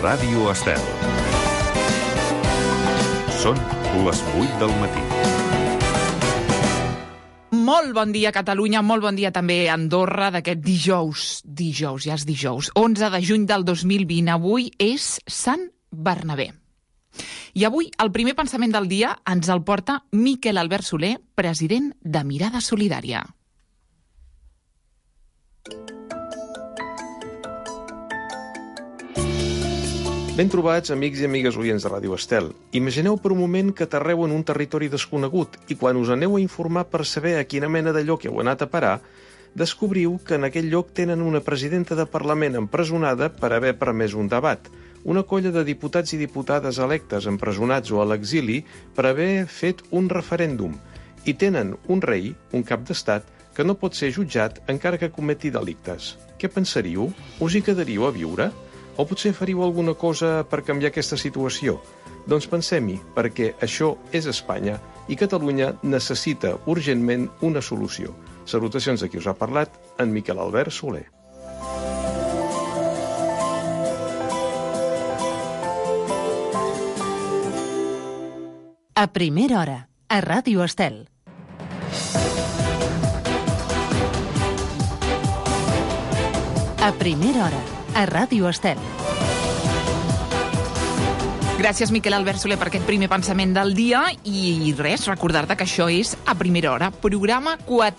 Ràdio Estel. Són les 8 del matí. Molt bon dia, Catalunya, molt bon dia també a Andorra d'aquest dijous, ja és dijous, 11 de juny del 2020. Avui és Sant Bernabé. I avui el primer pensament del dia ens el porta Miquel Albert Soler, president de Mirada Solidària. Ben trobats, amics i amigues oients de Ràdio Estel. Imagineu per un moment que aterreu en un territori desconegut i quan us aneu a informar per saber a quina mena de lloc heu anat a parar, descobriu que en aquell lloc tenen una presidenta de Parlament empresonada per haver permès un debat, una colla de diputats i diputades electes empresonats o a l'exili per haver fet un referèndum, i tenen un rei, un cap d'estat, que no pot ser jutjat encara que cometi delictes. Què pensaríeu? Us hi quedaríeu a viure? O potser faríeu alguna cosa per canviar aquesta situació? Doncs pensem-hi, perquè això és Espanya i Catalunya necessita urgentment una solució. Salutacions de qui us ha parlat, en Miquel Albert Soler. A primera hora, a Ràdio Estel. A primera hora, a Ràdio Estel. Gràcies, Miquel Albert Soler, per aquest primer pensament del dia. I res, recordar-te que això és A primera hora, programa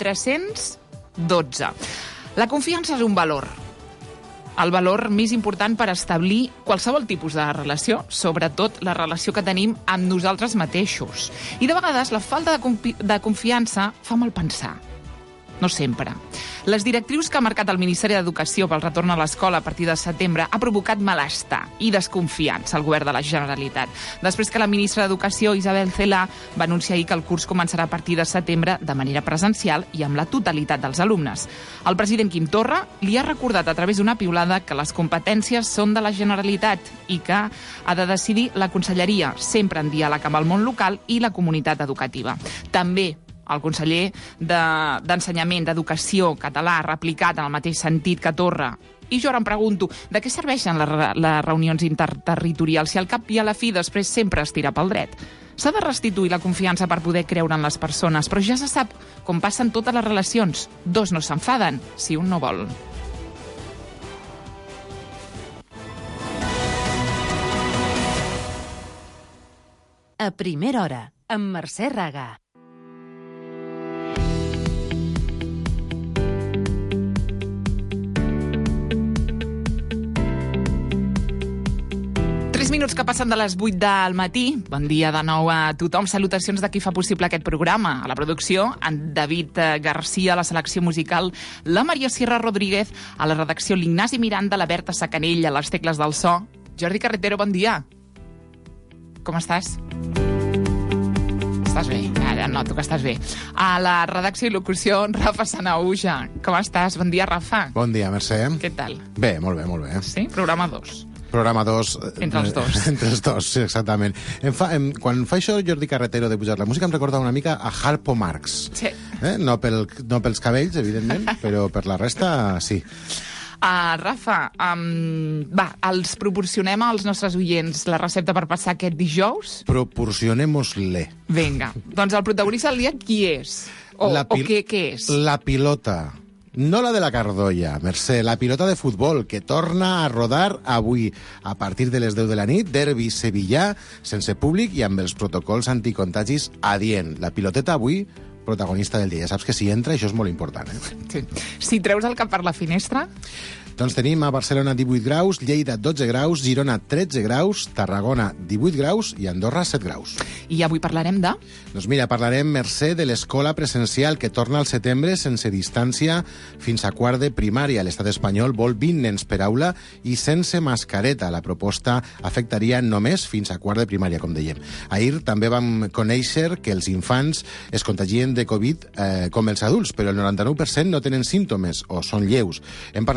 412. La confiança és un valor. El valor més important per establir qualsevol tipus de relació, sobretot la relació que tenim amb nosaltres mateixos. I de vegades la falta de confiança fa mal pensar. No sempre. Les directrius que ha marcat el Ministeri d'Educació pel retorn a l'escola a partir de setembre ha provocat malestar i desconfiança al govern de la Generalitat. Després que la ministra d'Educació, Isabel Celaá, va anunciar ahir que el curs començarà a partir de setembre de manera presencial i amb la totalitat dels alumnes. El president Quim Torra li ha recordat a través d'una piulada que les competències són de la Generalitat i que ha de decidir la Conselleria, sempre en diàleg amb el món local i la comunitat educativa. També el conseller d'Ensenyament, d'Educació català ha replicat en el mateix sentit que Torra. I jo ara em pregunto, de què serveixen les reunions interterritorials si al cap i a la fi després sempre es tira pel dret? S'ha de restituir la confiança per poder creure en les persones, però ja se sap com passen totes les relacions. Dos no s'enfaden si un no vol. A primera hora, amb Mercè Raga. Minuts que passen de les 8 del matí. Bon dia de nou a tothom. Salutacions de qui fa possible aquest programa. A la producció, en David Garcia, a la selecció musical, la Maria Sierra Rodríguez, a la redacció l'Ignasi Miranda, la Berta Sacanell, a les tecles del so. Jordi Carretero, bon dia. Com estàs? Estàs bé? Ara noto que estàs bé. A la redacció i locució, Rafa Sanaúja. Com estàs? Bon dia, Rafa. Bon dia, Mercè. Què tal? Bé, molt bé, molt bé. Sí? Programa 2. Programa 2. Entre els dos. Entre els dos, sí, exactament. Quan fa això Jordi Carretero de pujar la música em recorda una mica a Harpo Marx. Sí. No pels cabells, evidentment, però per la resta, sí. Rafa, els proporcionem als nostres oients la recepta per passar aquest dijous? Proporcionemos-le. Vinga, doncs el protagonista del dia qui és? O què és? La pilota. No la de la Cardolla, Mercè, la pilota de futbol, que torna a rodar avui a partir de les 10 de la nit, derbi sevillà, sense públic i amb els protocols anticontagis adient. La piloteta avui, protagonista del dia. Ja saps que si entra, això és molt important. Sí. Si treus el cap per la finestra... Doncs tenim a Barcelona 18 graus, Lleida 12 graus, Girona 13 graus, Tarragona 18 graus i Andorra 7 graus. I avui parlarem de? Doncs mira, parlarem, Mercè, de l'escola presencial que torna al setembre sense distància fins a quart de primària. L'estat espanyol vol 20 nens per aula i sense mascareta. La proposta afectaria només fins a quart de primària, com dèiem. Ahir també vam conèixer que els infants es contagien de Covid com els adults, però el 99% no tenen símptomes o són lleus. En parlarem avui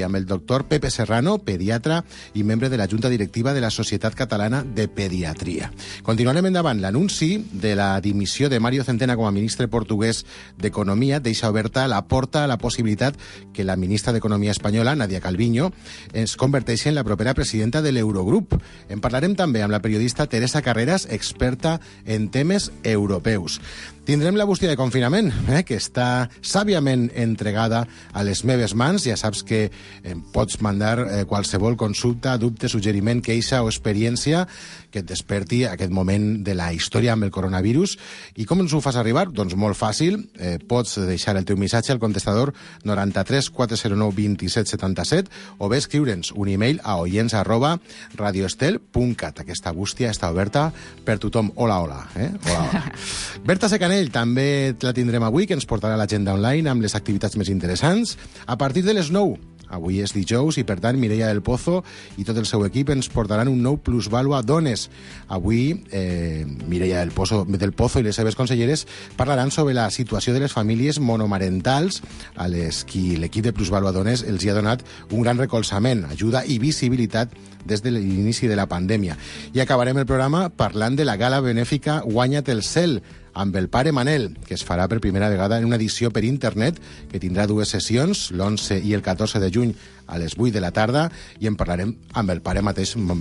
amb el doctor Pepe Serrano, pediatra i membre de la Junta Directiva de la Societat Catalana de Pediatria. Continuarem endavant. L'anunci de la dimissió de Mario Centeno com a ministre portuguès d'Economia deixa oberta la porta a la possibilitat que la ministra d'Economia espanyola, Nadia Calviño, es converteixi en la propera presidenta de l'Eurogrup. En parlarem també amb la periodista Teresa Carreras, experta en temes europeus. Tindrem la bústia de confinament, que està sàviament entregada a les meves mans. Ja saps que pots mandar qualsevol consulta, dubte, suggeriment, queixa o experiència que et desperti aquest moment de la història amb el coronavirus. I com ens ho fas arribar? Doncs molt fàcil. Pots deixar el teu missatge al contestador 93 409 27 77 o bé escriure'ns un email a oients@radioestel.cat. Aquesta bústia està oberta per tothom. Hola, hola. Hola. Berta Secanell també la tindrem avui, que ens portarà l'agenda online amb les activitats més interessants a partir de les 9. Avui és dijous i, per tant, Mireia del Pozo i tot el seu equip ens portaran un nou Plusvalua Dones. Avui, Mireia del Pozo i les seves conselleres parlaran sobre la situació de les famílies monomarentals a les qui l'equip de Plusvalua Dones els hi ha donat un gran recolzament, ajuda i visibilitat des de l'inici de la pandèmia. I acabarem el programa parlant de la gala benèfica Guanya't el cel, amb el pare Manel, que es farà per primera vegada en una edició per internet que tindrà 2 sessions, l'11 i el 14 de juny a les 8 de la tarda, i en parlarem amb el pare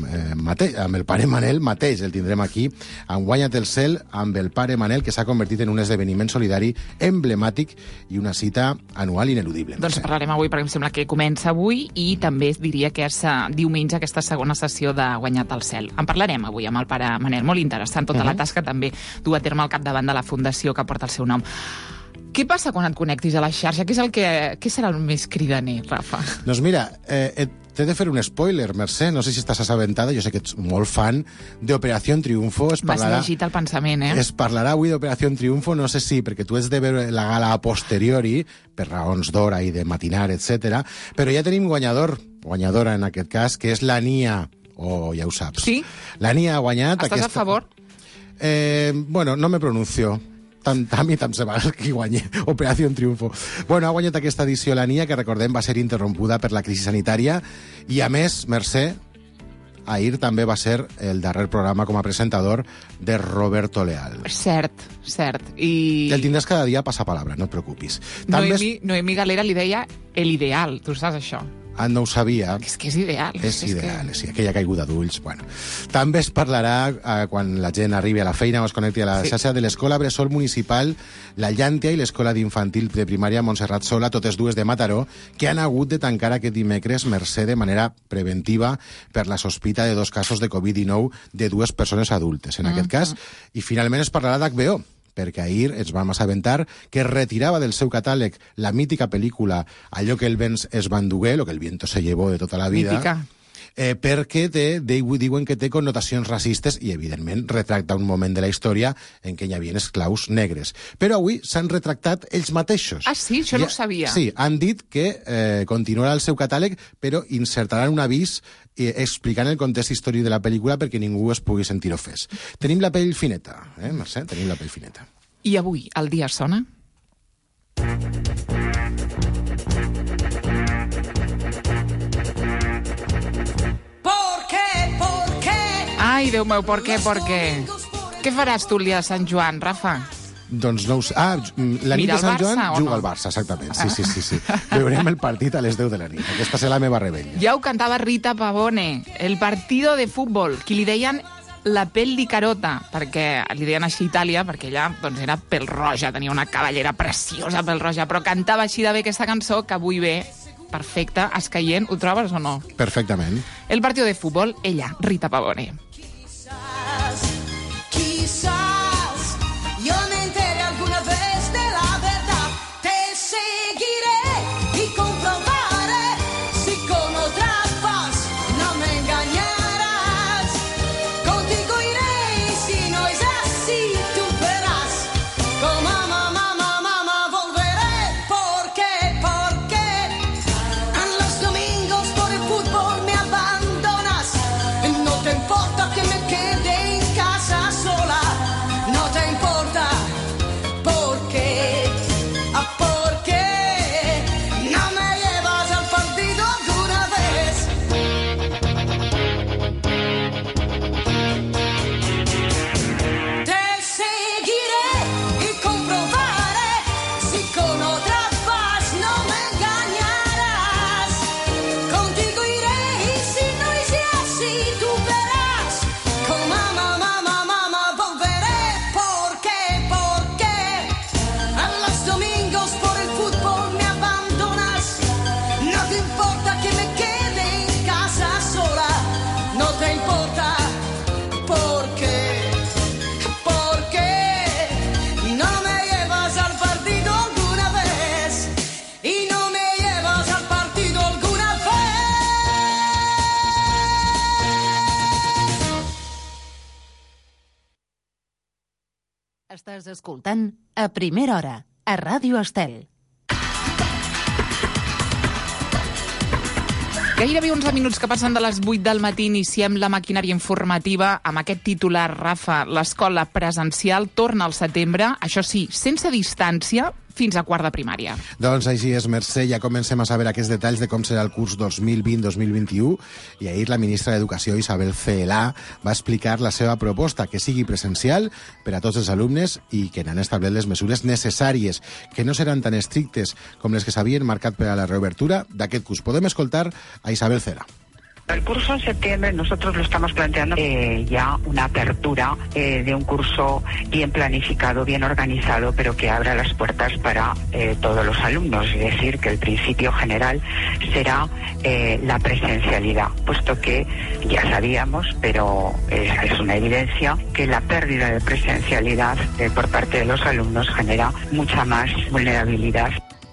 amb el pare Manel mateix. El tindrem aquí, amb Guanya't el cel, amb el pare Manel, que s'ha convertit en un esdeveniment solidari emblemàtic i una cita anual ineludible. Doncs parlarem avui, perquè em sembla que comença avui, i també diria que és diumenge aquesta segona sessió de Guanya't el cel. En parlarem avui amb el pare Manel. Molt interessant tota la tasca també du a terme al capdavant de la fundació que porta el seu nom. Què passa quan et connectis a la xarxa? Què serà el més cridaner, Rafa? Doncs mira, t'he de fer un spoiler, Mercè. No sé si estàs assabentada, jo sé que ets molt fan d'Operació Triunfo. Vas llegit el pensament, Es parlarà avui d'Operació Triunfo, no sé si perquè tu has de veure la gala a posteriori, per raons d'hora i de matinar, etc. Però ja tenim guanyadora en aquest cas, que és la Nia. Ja ho saps. Sí? La Nia ha guanyat... Estàs a favor? Bueno, no me pronuncio. A mi tant se val qui guanyi Operació Triunfo. Bueno, ha guanyat aquesta edició la Nia, que recordem va ser interrompuda per la crisi sanitària, i a més, Mercè, ahir també va ser el darrer programa com a presentador de Roberto Leal. Cert. I el tindràs cada dia a passapalabra, no et preocupis. Noemí Galera li deia el ideal, tu saps això? No ho sabia. És que és ideal. És ideal, sí, aquella caiguda d'ulls. Bueno. També es parlarà, quan la gent arribi a la feina o es connecti a la xarxa, de l'Escola Bressol Municipal La Llàntia i l'Escola d'Infantil de Primària Montserrat Sola, totes dues de Mataró, que han hagut de tancar aquest dimecres, Mercè, de manera preventiva per la sospita de 2 casos de Covid-19 de 2 persones adultes, en aquest cas. I finalment es parlarà d'HBO, perquè ahir ens vam assabentar que retirava del seu catàleg la mítica pel·lícula Allò que el vent es va enduguer, lo que el viento se llevó de tota la vida. Mítica. Perquè diuen que té connotacions racistes i, evidentment, retracta un moment de la història en què hi havia esclaus negres. Però avui s'han retractat ells mateixos. Ah, sí? Això no ho sabia. Sí, han dit que continuarà el seu catàleg, però insertaran un avís explicant el context històric de la pel·lícula perquè ningú es pugui sentir ofès. Tenim la pell fineta, Mercè? Tenim la pell fineta. I avui el dia sona? Ai, Déu meu, ¿por qué? Què faràs tu el dia de Sant Joan, Rafa? Doncs no ho sé. La nit de Sant Joan juga al Barça, exactament. Sí. Veurem el partit a les 10 de la nit. Aquesta serà la meva rebella. Ja ho cantava Rita Pavone, el partido de futbol, qui li deien la pell di carota, perquè li deien així a Itàlia, perquè ella era pèl-roja, tenia una cavallera preciosa pèl-roja, però cantava així de bé aquesta cançó que avui ve perfecta, escaient. Ho trobes o no? Perfectament. El partido de futbol, ella, Rita Pavone. importa Estàs escoltant A Primera Hora, a Ràdio Estel. Gairebé 11 minuts que passen de les 8 del matí iniciem la maquinària informativa amb aquest titular, Rafa. L'escola presencial torna al setembre, això sí, sense distància, fins a quart de primària. Doncs així és, Mercè. Ja comencem a saber aquests detalls de com serà el curs 2020-2021 i ahir la ministra d'Educació, Isabel Celaá, va explicar la seva proposta, que sigui presencial per a tots els alumnes i que n'han establert les mesures necessàries, que no seran tan estrictes com les que s'havien marcat per a la reobertura d'aquest curs. Podem escoltar a Isabel Celaá. El curso en septiembre nosotros lo estamos planteando ya una apertura de un curso bien planificado, bien organizado, pero que abra las puertas para todos los alumnos. Es decir, que el principio general será la presencialidad, puesto que ya sabíamos, pero es una evidencia, que la pérdida de presencialidad por parte de los alumnos genera mucha más vulnerabilidad.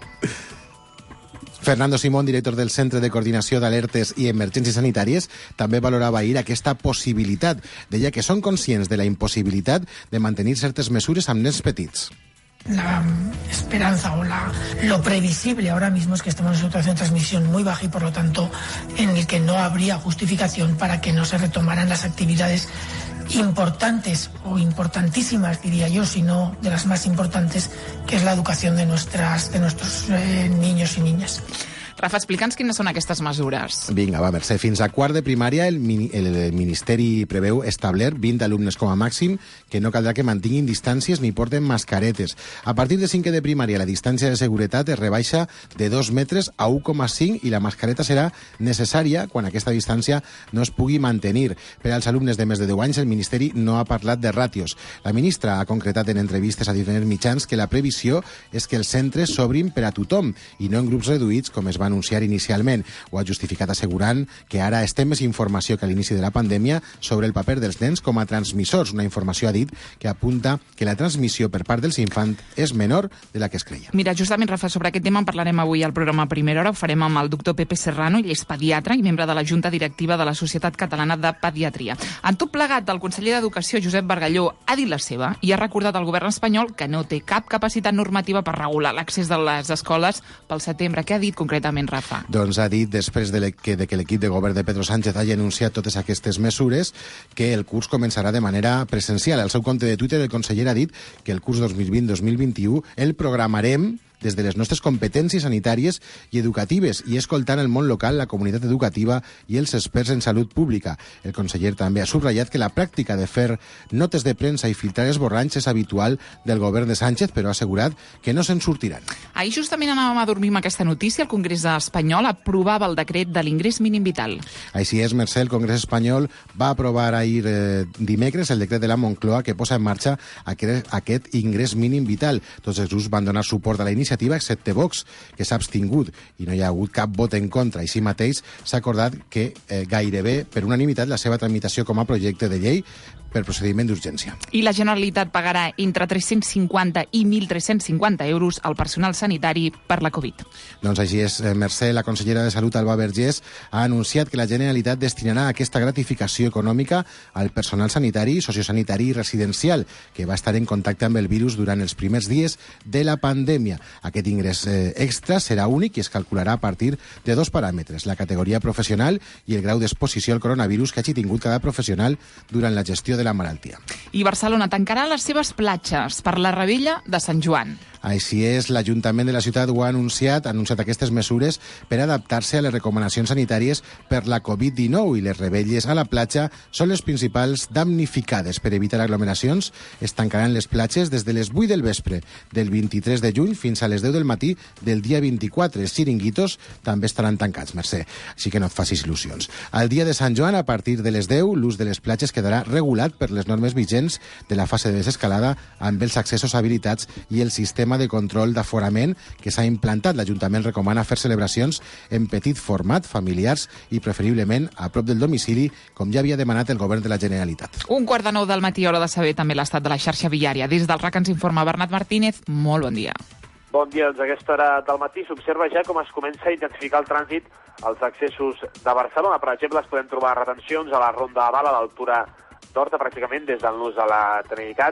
Fernando Simón, director del Centre de Coordinació d'Alertes i Emergències Sanitàries, també valorava ahir aquesta possibilitat. Deia que són conscients de la impossibilitat de mantenir certes mesures amb nens petits. La esperanza o lo previsible ahora mismo es que estamos en una situación de transmisión muy baja y por lo tanto en el que no habría justificación para que no se retomaran las actividades importantes o importantísimas, diría yo, si no de las más importantes, que es la educación de nuestros niños y niñas. Rafa, explica'ns quines són aquestes mesures. Vinga, va, Mercè. Fins a quart de primària el Ministeri preveu establir 20 alumnes com a màxim, que no caldrà que mantinguin distàncies ni porten mascaretes. A partir de 5 de primària la distància de seguretat es rebaixa de 2 metres a 1,5 i la mascareta serà necessària quan aquesta distància no es pugui mantenir. Per als alumnes de més de 10 anys el Ministeri no ha parlat de ràtios. La ministra ha concretat en entrevistes a diferents mitjans que la previsió és que els centres s'obrin per a tothom i no en grups reduïts com es va anunciar inicialment. Ho ha justificat assegurant que ara es té més informació que a l'inici de la pandèmia sobre el paper dels nens com a transmissors. Una informació, ha dit, que apunta que la transmissió per part dels infants és menor de la que es creia. Mira, justament, Rafa, sobre aquest tema en parlarem avui al programa Primera Hora. Ho farem amb el doctor Pepe Serrano, ell és pediatre i membre de la Junta Directiva de la Societat Catalana de Pediatria. En tot plegat, el conseller d'Educació, Josep Bargalló, ha dit la seva i ha recordat al govern espanyol que no té cap capacitat normativa per regular l'accés de les escoles pel setembre. Què ha dit concretament, Rafa? Doncs ha dit, després de que l'equip de govern de Pedro Sánchez hagi anunciat totes aquestes mesures, que el curs començarà de manera presencial. Al seu compte de Twitter, el conseller ha dit que el curs 2020-2021 el programarem des de les nostres competències sanitàries i educatives i escoltant el món local, la comunitat educativa i els experts en salut pública. El conseller també ha subratllat que la pràctica de fer notes de premsa i filtrar esborranys és habitual del govern de Sánchez, però ha assegurat que no se'n sortiran. Ahir justament anàvem a dormir amb aquesta notícia. El Congrés espanyol aprovava el decret de l'ingrés mínim vital. Així és, Mercè, el Congrés espanyol va aprovar ahir dimecres el decret de la Moncloa que posa en marxa aquest ingrés mínim vital. Tots els grups van donar suport a la iniciativa, excepte Vox, que s'ha abstingut i no hi ha hagut cap vot en contra. Així mateix s'ha acordat que gairebé per unanimitat la seva tramitació com a projecte de llei per procediment d'urgència. I la Generalitat pagarà entre 350 i 1.350 euros al personal sanitari per la Covid. Doncs així és, Mercè. La consellera de Salut, Alba Vergés, ha anunciat que la Generalitat destinarà aquesta gratificació econòmica al personal sanitari, sociosanitari i residencial, que va estar en contacte amb el virus durant els primers dies de la pandèmia. Aquest ingrés extra serà únic i es calcularà a partir de 2 paràmetres, la categoria professional i el grau d'exposició al coronavirus que hagi tingut cada professional durant la gestió de la malaltia. I Barcelona tancarà les seves platges per la Rebella de Sant Joan. Així és, l'Ajuntament de la ciutat ho ha anunciat aquestes mesures per adaptar-se a les recomanacions sanitàries per la Covid-19 i les rebelles a la platja són les principals damnificades. Per evitar aglomeracions, es tancaran les platges des de les 8 del vespre del 23 de juny fins a les 10 del matí del dia 24. Els xiringuitos també estaran tancats, Mercè, així que no et facis il·lusions. Al dia de Sant Joan, a partir de les 10, l'ús de les platges quedarà regulat per les normes vigents de la fase de desescalada amb els accessos habilitats i el sistema de control d'aforament que s'ha implantat. L'Ajuntament recomana fer celebracions en petit format, familiars i preferiblement a prop del domicili, com ja havia demanat el govern de la Generalitat. 8:45 del matí, hora de saber també l'estat de la xarxa viària. Des del RAC ens informa Bernat Martínez. Molt bon dia. Bon dia. A aquesta hora del matí s'observa ja com es comença a intensificar el trànsit als accessos de Barcelona. Per exemple, es podem trobar retencions a la Ronda de Bala, a l'altura d'Horta, pràcticament des del nus de la Trinitat, en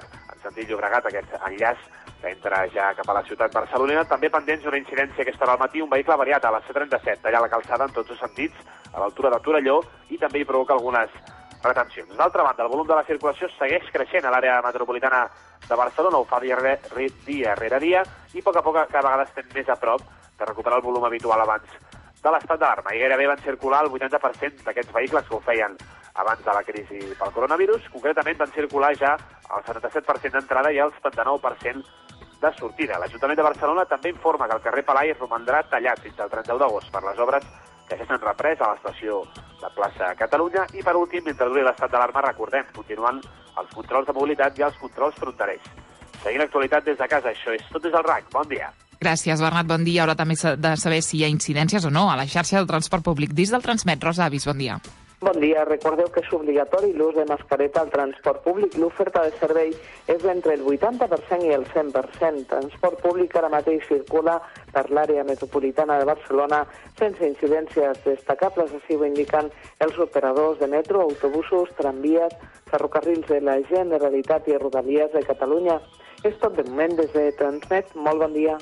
sentit Llobregat, aquest enllaç que entra ja cap a la ciutat barcelonina. També pendents d'una incidència aquesta hora al matí, un vehicle variat a la C37, tallar la calçada en tots els sentits, a l'altura de Torelló, i també hi provoca algunes retencions. D'altra banda, el volum de la circulació segueix creixent a l'àrea metropolitana de Barcelona, ho fa dia rere dia, i a poc cada vegada estem més a prop de recuperar el volum habitual abans de l'estat d'alarma. I gairebé van circular el 80% d'aquests vehicles que ho feien abans de la crisi pel coronavirus. Concretament van circular ja el 77% d'entrada i el 79% de sortida. L'Ajuntament de Barcelona també informa que el carrer Palai romandrà tallat fins al 31 d'agost per les obres que ja s'han reprès a l'estació de plaça Catalunya. I per últim, mentre duri l'estat d'alarma, recordem, continuen els controls de mobilitat i els controls fronterers. Seguint l'actualitat des de casa, això és tot des del RAC. Bon dia. Gràcies, Bernat. Bon dia. Hora també de saber si hi ha incidències o no a la xarxa del transport públic. Des del Transmet, Rosa Avis, bon dia. Bon dia. Recordeu que és obligatori l'ús de mascareta al transport públic. L'oferta de servei és d'entre el 80% i el 100%. Transport públic ara mateix circula per l'àrea metropolitana de Barcelona sense incidències destacables, així ho indiquen els operadors de metro, autobusos, tramvies, ferrocarrils de la Generalitat i Rodalies de Catalunya. És tot de moment des de Transmet. Molt bon dia.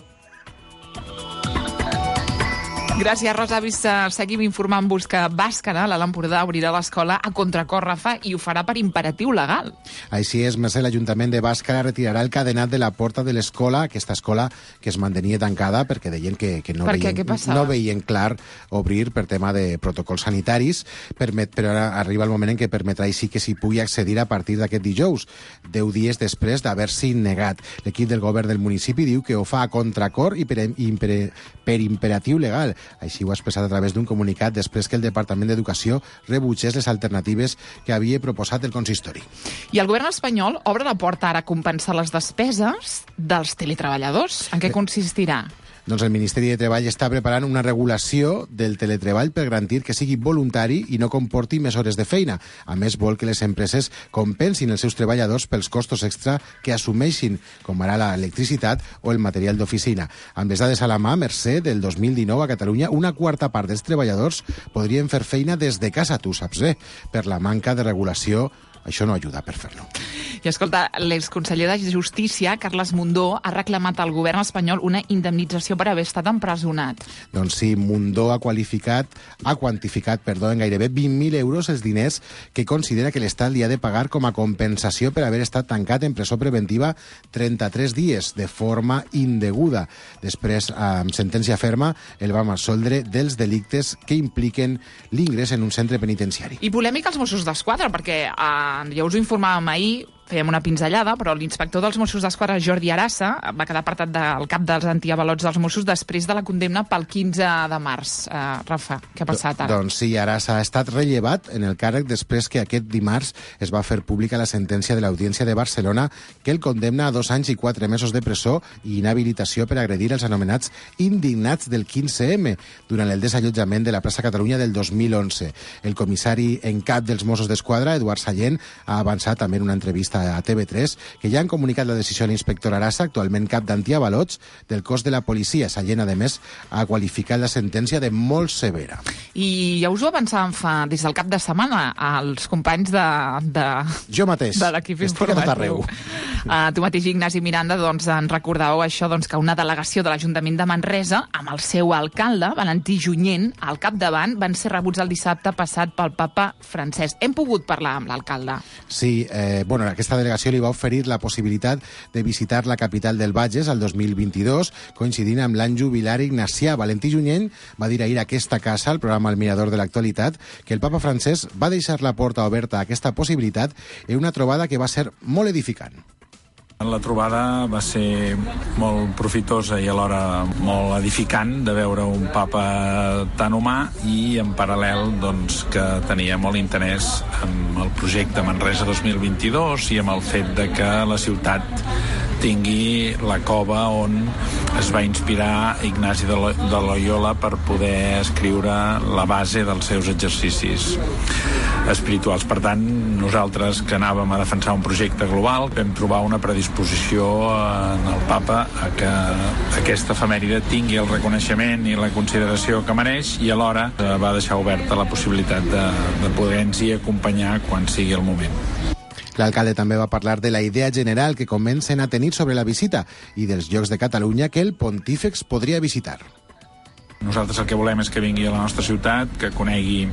Gràcies, Rosa Avis. Seguim informant-vos que Bàscara, a l'Empordà, obrirà l'escola a contracor, Rafa, i ho farà per imperatiu legal. Així és, Mercè, l'Ajuntament de Bàscara retirarà el cadenat de la porta de l'escola, aquesta escola que es mantenia tancada perquè deien que no veien clar obrir per tema de protocols sanitaris, però ara arriba el moment en què permetrà així que s'hi pugui accedir a partir d'aquest dijous, 10 dies després d'haver-s'hi negat. L'equip del govern del municipi diu que ho fa a contracor i per imperatiu legal. Així ho ha expressat a través d'un comunicat després que el Departament d'Educació rebutgés les alternatives que havia proposat el consistori. I el govern espanyol obre la porta ara a compensar les despeses dels teletreballadors. En què consistirà? Doncs el Ministeri de Treball està preparant una regulació del teletreball per garantir que sigui voluntari i no comporti més hores de feina. A més, vol que les empreses compensin els seus treballadors pels costos extra que assumeixin, com ara l'electricitat o el material d'oficina. Amb les dades a la mà, Mercè, del 2019 a Catalunya, una quarta part dels treballadors podrien fer feina des de casa, tu saps bé. Per la manca de regulació, això no ajuda per fer-lo. I escolta, l'exconseller de Justícia, Carles Mundó, ha reclamat al govern espanyol una indemnització per haver estat empresonat. Doncs sí, Mundó ha quantificat en gairebé 20.000 euros els diners que considera que l'Estat li ha de pagar com a compensació per haver estat tancat en presó preventiva 33 dies, de forma indeguda. Després, amb sentència ferma, el vam absoldre dels delictes que impliquen l'ingrés en un centre penitenciari. I polèmica als Mossos d'Esquadra, perquè ja us ho informàvem ahir, fèiem una pinzellada, però l'inspector dels Mossos d'Esquadra, Jordi Arassa, va quedar apartat del cap dels antiavalots dels Mossos després de la condemna pel 15 de març. Rafa, què ha passat ara? Doncs sí, Arassa ha estat rellevat en el càrrec després que aquest dimarts es va fer pública la sentència de l'Audiència de Barcelona que el condemna a 2 anys i 4 mesos de presó i inhabilitació per agredir els anomenats indignats del 15M durant el desallotjament de la plaça Catalunya del 2011. El comissari en cap dels Mossos d'Esquadra, Eduard Sallent, ha avançat també en una entrevista a TV3 que ja han comunicat la decisió a l'inspector Arassa, actualment cap d'antiavalots del cos de la policia. Sallent, a més, ha qualificat la sentència de molt severa. I ja us ho avançàvem des del cap de setmana als companys jo mateix, de l'equip informatiu. Tu mateix, Ignasi Miranda, doncs, en recordàveu això, doncs, que una delegació de l'Ajuntament de Manresa, amb el seu alcalde, Valentí Junyent, al capdavant, van ser rebuts el dissabte passat pel papa Francesc. Hem pogut parlar amb l'alcalde. Sí, aquesta delegació li va oferir la possibilitat de visitar la capital del Bages el 2022, coincidint amb l'any jubilari ignacià. Valentí Junyent va dir ahir a aquesta casa, al programa El Mirador de l'Actualitat, que el papa Francesc va deixar la porta oberta a aquesta possibilitat en una trobada que va ser molt edificant. La trobada va ser molt profitosa i alhora molt edificant de veure un papa tan humà i en paral·lel doncs, que tenia molt interès en el projecte Manresa 2022 i amb el fet de que la ciutat tingui la cova on es va inspirar Ignasi de Loyola per poder escriure la base dels seus exercicis espirituals. Per tant, nosaltres que anàvem a defensar un projecte global vam trobar una predisposició en el papa a que aquesta efemèride tingui el reconeixement i la consideració que mereix i alhora va deixar oberta la possibilitat de poder-nos-hi acompanyar quan sigui el moment. L'alcalde també va parlar de la idea general que comencen a tenir sobre la visita i dels llocs de Catalunya que el pontífex podria visitar. Nosaltres el que volem és que vingui a la nostra ciutat, que conegui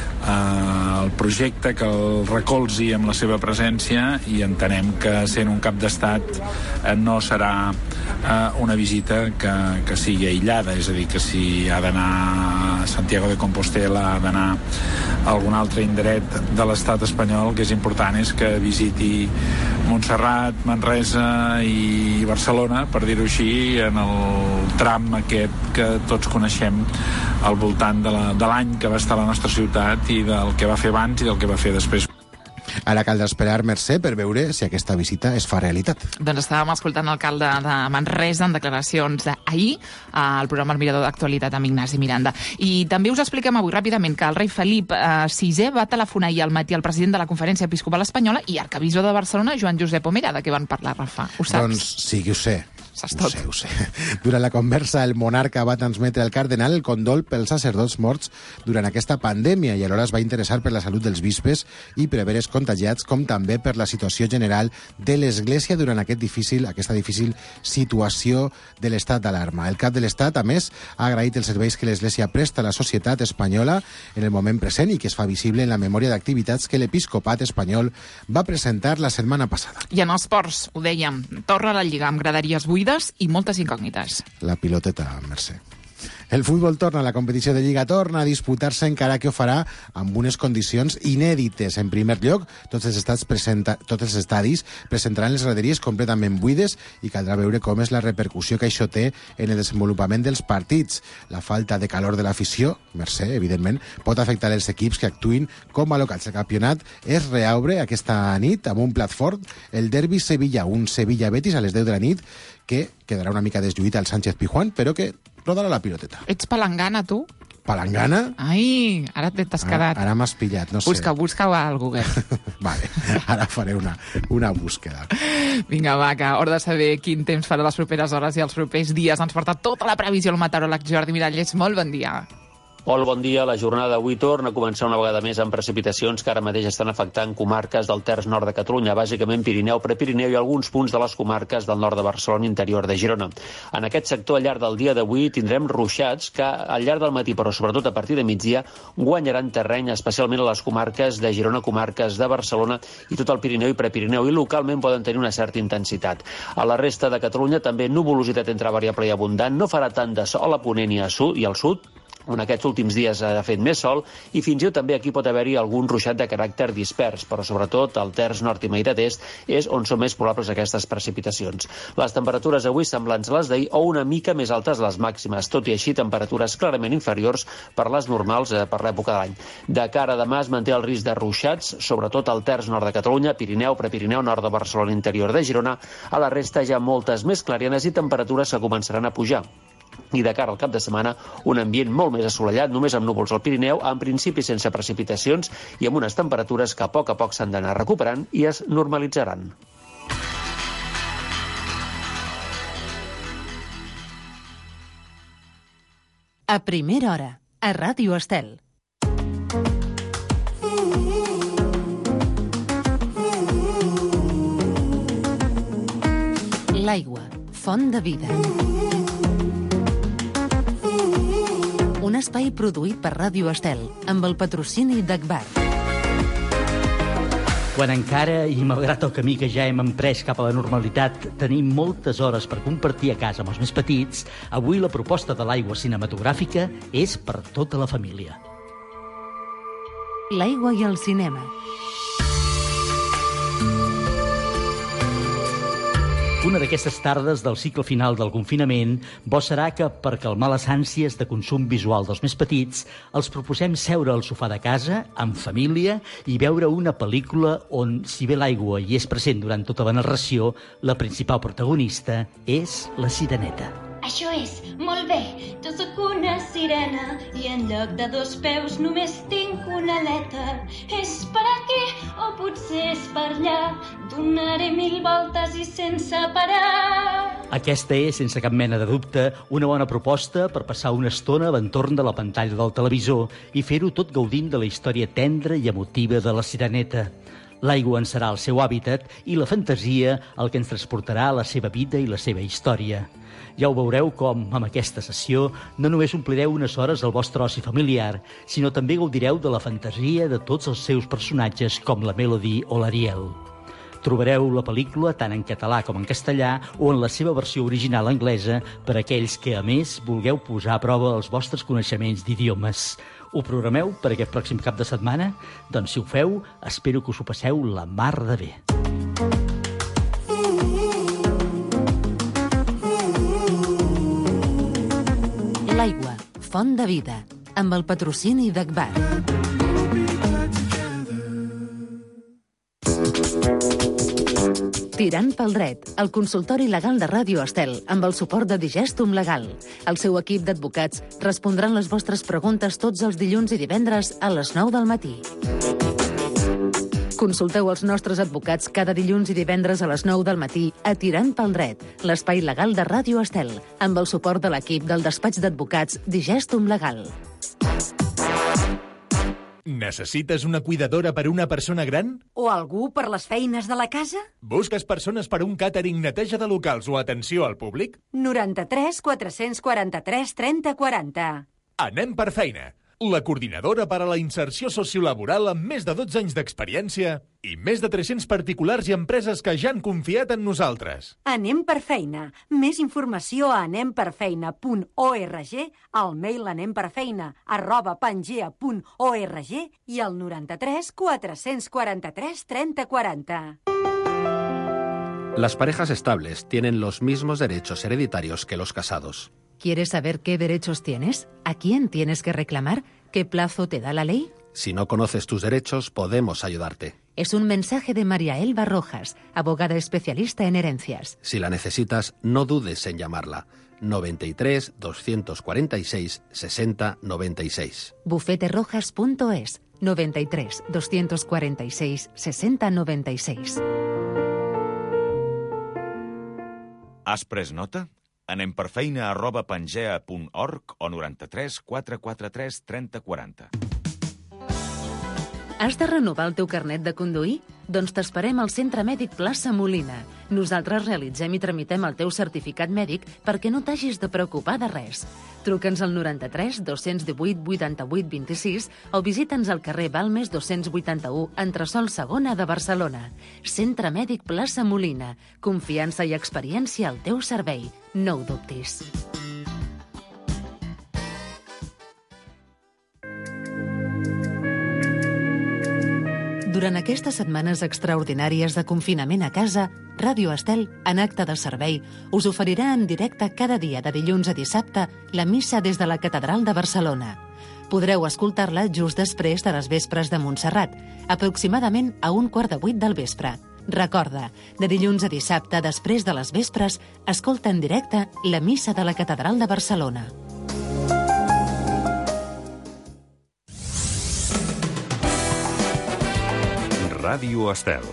el projecte, que el recolzi amb la seva presència, i entenem que sent un cap d'estat no serà una visita que sigui aïllada, és a dir, que si ha d'anar a Santiago de Compostela, ha d'anar a algun altre indret de l'estat espanyol, el que és important és que visiti Montserrat, Manresa i Barcelona, per dir-ho així, en el tram aquest que tots coneixem al voltant de l'any que va estar a la nostra ciutat i del que va fer abans i del que va fer després. Ara caldrà esperar, Mercè, per veure si aquesta visita es fa realitat. Doncs estàvem escoltant l'alcalde de Manresa en declaracions d'ahir al programa El Mirador d'Actualitat amb Ignasi Miranda. I també us expliquem avui ràpidament que el rei Felip VI va telefonar ahir al matí al president de la Conferència Episcopal Espanyola i arquebisbe de Barcelona, Joan Josep Omera, de què van parlar, Rafa? Ho saps? Doncs sí que ho sé. Ho sé. Durant la conversa, el monarca va transmetre al cardenal el condol pels sacerdots morts durant aquesta pandèmia i alhora es va interessar per la salut dels bisbes i preveres contagiats, com també per la situació general de l'Església durant aquesta difícil situació de l'estat d'alarma. El cap de l'Estat, a més, ha agraït els serveis que l'Església presta a la societat espanyola en el moment present i que es fa visible en la memòria d'activitats que l'Episcopat espanyol va presentar la setmana passada. I en els ports, ho dèiem, torna la Lliga amb graderies buides i moltes incògnites. La piloteta, Mercè. El futbol torna, la competició de Lliga torna a disputar-se, encara que ho farà amb unes condicions inèdites. En primer lloc, tots els estadis presentaran les graderies completament buides i caldrà veure com és la repercussió que això té en el desenvolupament dels partits. La falta de calor de l'afició, Mercè, evidentment, pot afectar els equips que actuïn com a locals. El campionat es reobre aquesta nit amb un plat fort, el derbi Sevilla, un Sevilla-Betis a les 10 de la nit, que quedarà una mica deslluït al Sánchez Pizjuán, però que rodarà la piloteta. Ets palangana, tu? Palangana? Ai, ara t'has quedat. Ara m'has pillat, no sé. Busca-ho al Google. Vale, ara faré una búsqueda. Vinga, va, que hora de saber quin temps farà les properes hores i els propers dies. Ens porta tota la previsió el meteoròleg Jordi Miralles. Molt bon dia. Molt bon dia. La jornada d'avui torna a començar una vegada més amb precipitacions que ara mateix estan afectant comarques del terç nord de Catalunya, bàsicament Pirineu, Prepirineu i alguns punts de les comarques del nord de Barcelona, interior de Girona. En aquest sector, al llarg del dia d'avui, tindrem ruixats que al llarg del matí, però sobretot a partir de migdia, guanyaran terreny, especialment a les comarques de Girona, comarques de Barcelona i tot el Pirineu i Prepirineu, i localment poden tenir una certa intensitat. A la resta de Catalunya també nuvolositat entre variable i abundant, no farà tant de sol a Ponent i al sud, on aquests últims dies ha fet més sol, i fins i tot també aquí pot haver-hi algun ruixat de caràcter dispers, però sobretot al terç nord i meitat est és on són més probables aquestes precipitacions. Les temperatures avui semblants a les d'ahir o una mica més altes les màximes, tot i així temperatures clarament inferiors per les normals per l'època de l'any. De cara a demà es manté el risc de ruixats, sobretot al terç nord de Catalunya, Pirineu, Prepirineu, nord de Barcelona, interior de Girona. A la resta ja moltes més clarianes i temperatures que començaran a pujar. I de cara al cap de setmana, un ambient molt més assolellat, només amb núvols al Pirineu, en principi sense precipitacions i amb unes temperatures que a poc s'han d'anar recuperant i es normalitzaran. A primera hora, a Ràdio Estel. L'aigua, font de vida. Un espai produït per Ràdio Estel, amb el patrocini d'Agbar. Quan encara, i malgrat el camí que ja hem emprès cap a la normalitat, tenim moltes hores per compartir a casa amb els més petits, avui la proposta de l'aigua cinematogràfica és per tota la família. L'aigua i el cinema. Una d'aquestes tardes del cicle final del confinament, bo serà que, per calmar les ànsies de consum visual dels més petits, els proposem seure al sofà de casa, en família, i veure una pel·lícula on, si bé l'aigua hi és present durant tota la narració, la principal protagonista és la Sireneta. Això és, molt bé, jo sóc una sirena i en lloc de 2 peus només tinc una aleta. És per aquí o potser és per allà, donaré 1000 voltes i sense parar. Aquesta és, sense cap mena de dubte, una bona proposta per passar una estona a l'entorn de la pantalla del televisor i fer-ho tot gaudint de la història tendra i emotiva de la Sireneta. L'aigua en serà el seu hàbitat i la fantasia el que ens transportarà a la seva vida i la seva història. Ja ho veureu com, amb aquesta sessió, no només omplireu unes hores al vostre oci familiar, sinó també gaudireu de la fantasia de tots els seus personatges com la Melody o l'Ariel. Trobareu la pel·lícula tant en català com en castellà o en la seva versió original anglesa per a aquells que, a més, vulgueu posar a prova els vostres coneixements d'idiomes. Ho programeu per aquest pròxim cap de setmana? Doncs si ho feu, espero que us ho passeu la mar de bé. L'aigua, font de vida, amb el patrocini d'Agbar. Tirant pel dret, el consultori legal de Ràdio Estel, amb el suport de Digestum Legal. El seu equip d'advocats respondran les vostres preguntes tots els dilluns i divendres a les 9 del matí. Consulteu els nostres advocats cada dilluns i divendres a les 9 del matí a Tirant pel dret, l'espai legal de Ràdio Estel, amb el suport de l'equip del despatx d'advocats Digestum Legal. Necessites una cuidadora per una persona gran? O algú per les feines de la casa? Busques persones per un càtering, neteja de locals o atenció al públic? 93 443 30 40. Anem per feina. La coordinadora per a la inserció sociolaboral amb més de 12 anys d'experiència i més de 300 particulars i empreses que ja han confiat en nosaltres. Anem per feina. Més informació a anemperfeina.org, al mail anemperfeina@pangea.org i al 93 443 30 40. Las parejas estables tienen los mismos derechos hereditarios que los casados. ¿Quieres saber qué derechos tienes? ¿A quién tienes que reclamar? ¿Qué plazo te da la ley? Si no conoces tus derechos, podemos ayudarte. Es un mensaje de María Elba Rojas, abogada especialista en herencias. Si la necesitas, no dudes en llamarla. 93 246 60 96. bufeterojas.es 93 246 60 96. Has pres nota? Anem per feina@pangea.org o 93 443 30 40. Has de renovar el teu carnet de conduir? Doncs t'esperem al Centre Mèdic Plaça Molina. Nosaltres realitzem i tramitem el teu certificat mèdic perquè no t'hagis de preocupar de res. Truca'ns al 93 218 88 26 o visita'ns al carrer Balmes 281, entresòl segona de Barcelona. Centre Mèdic Plaça Molina. Confiança i experiència al teu servei. No ho dubtis. Durant aquestes setmanes extraordinàries de confinament a casa, Ràdio Estel, en acte de servei, us oferirà en directe cada dia de dilluns a dissabte la missa des de la Catedral de Barcelona. Podreu escoltar-la just després de les vespres de Montserrat, aproximadament a 7:15 del vespre. Recorda, de dilluns a dissabte, després de les vespres, escolta en directe la missa de la Catedral de Barcelona. Ràdio Estel.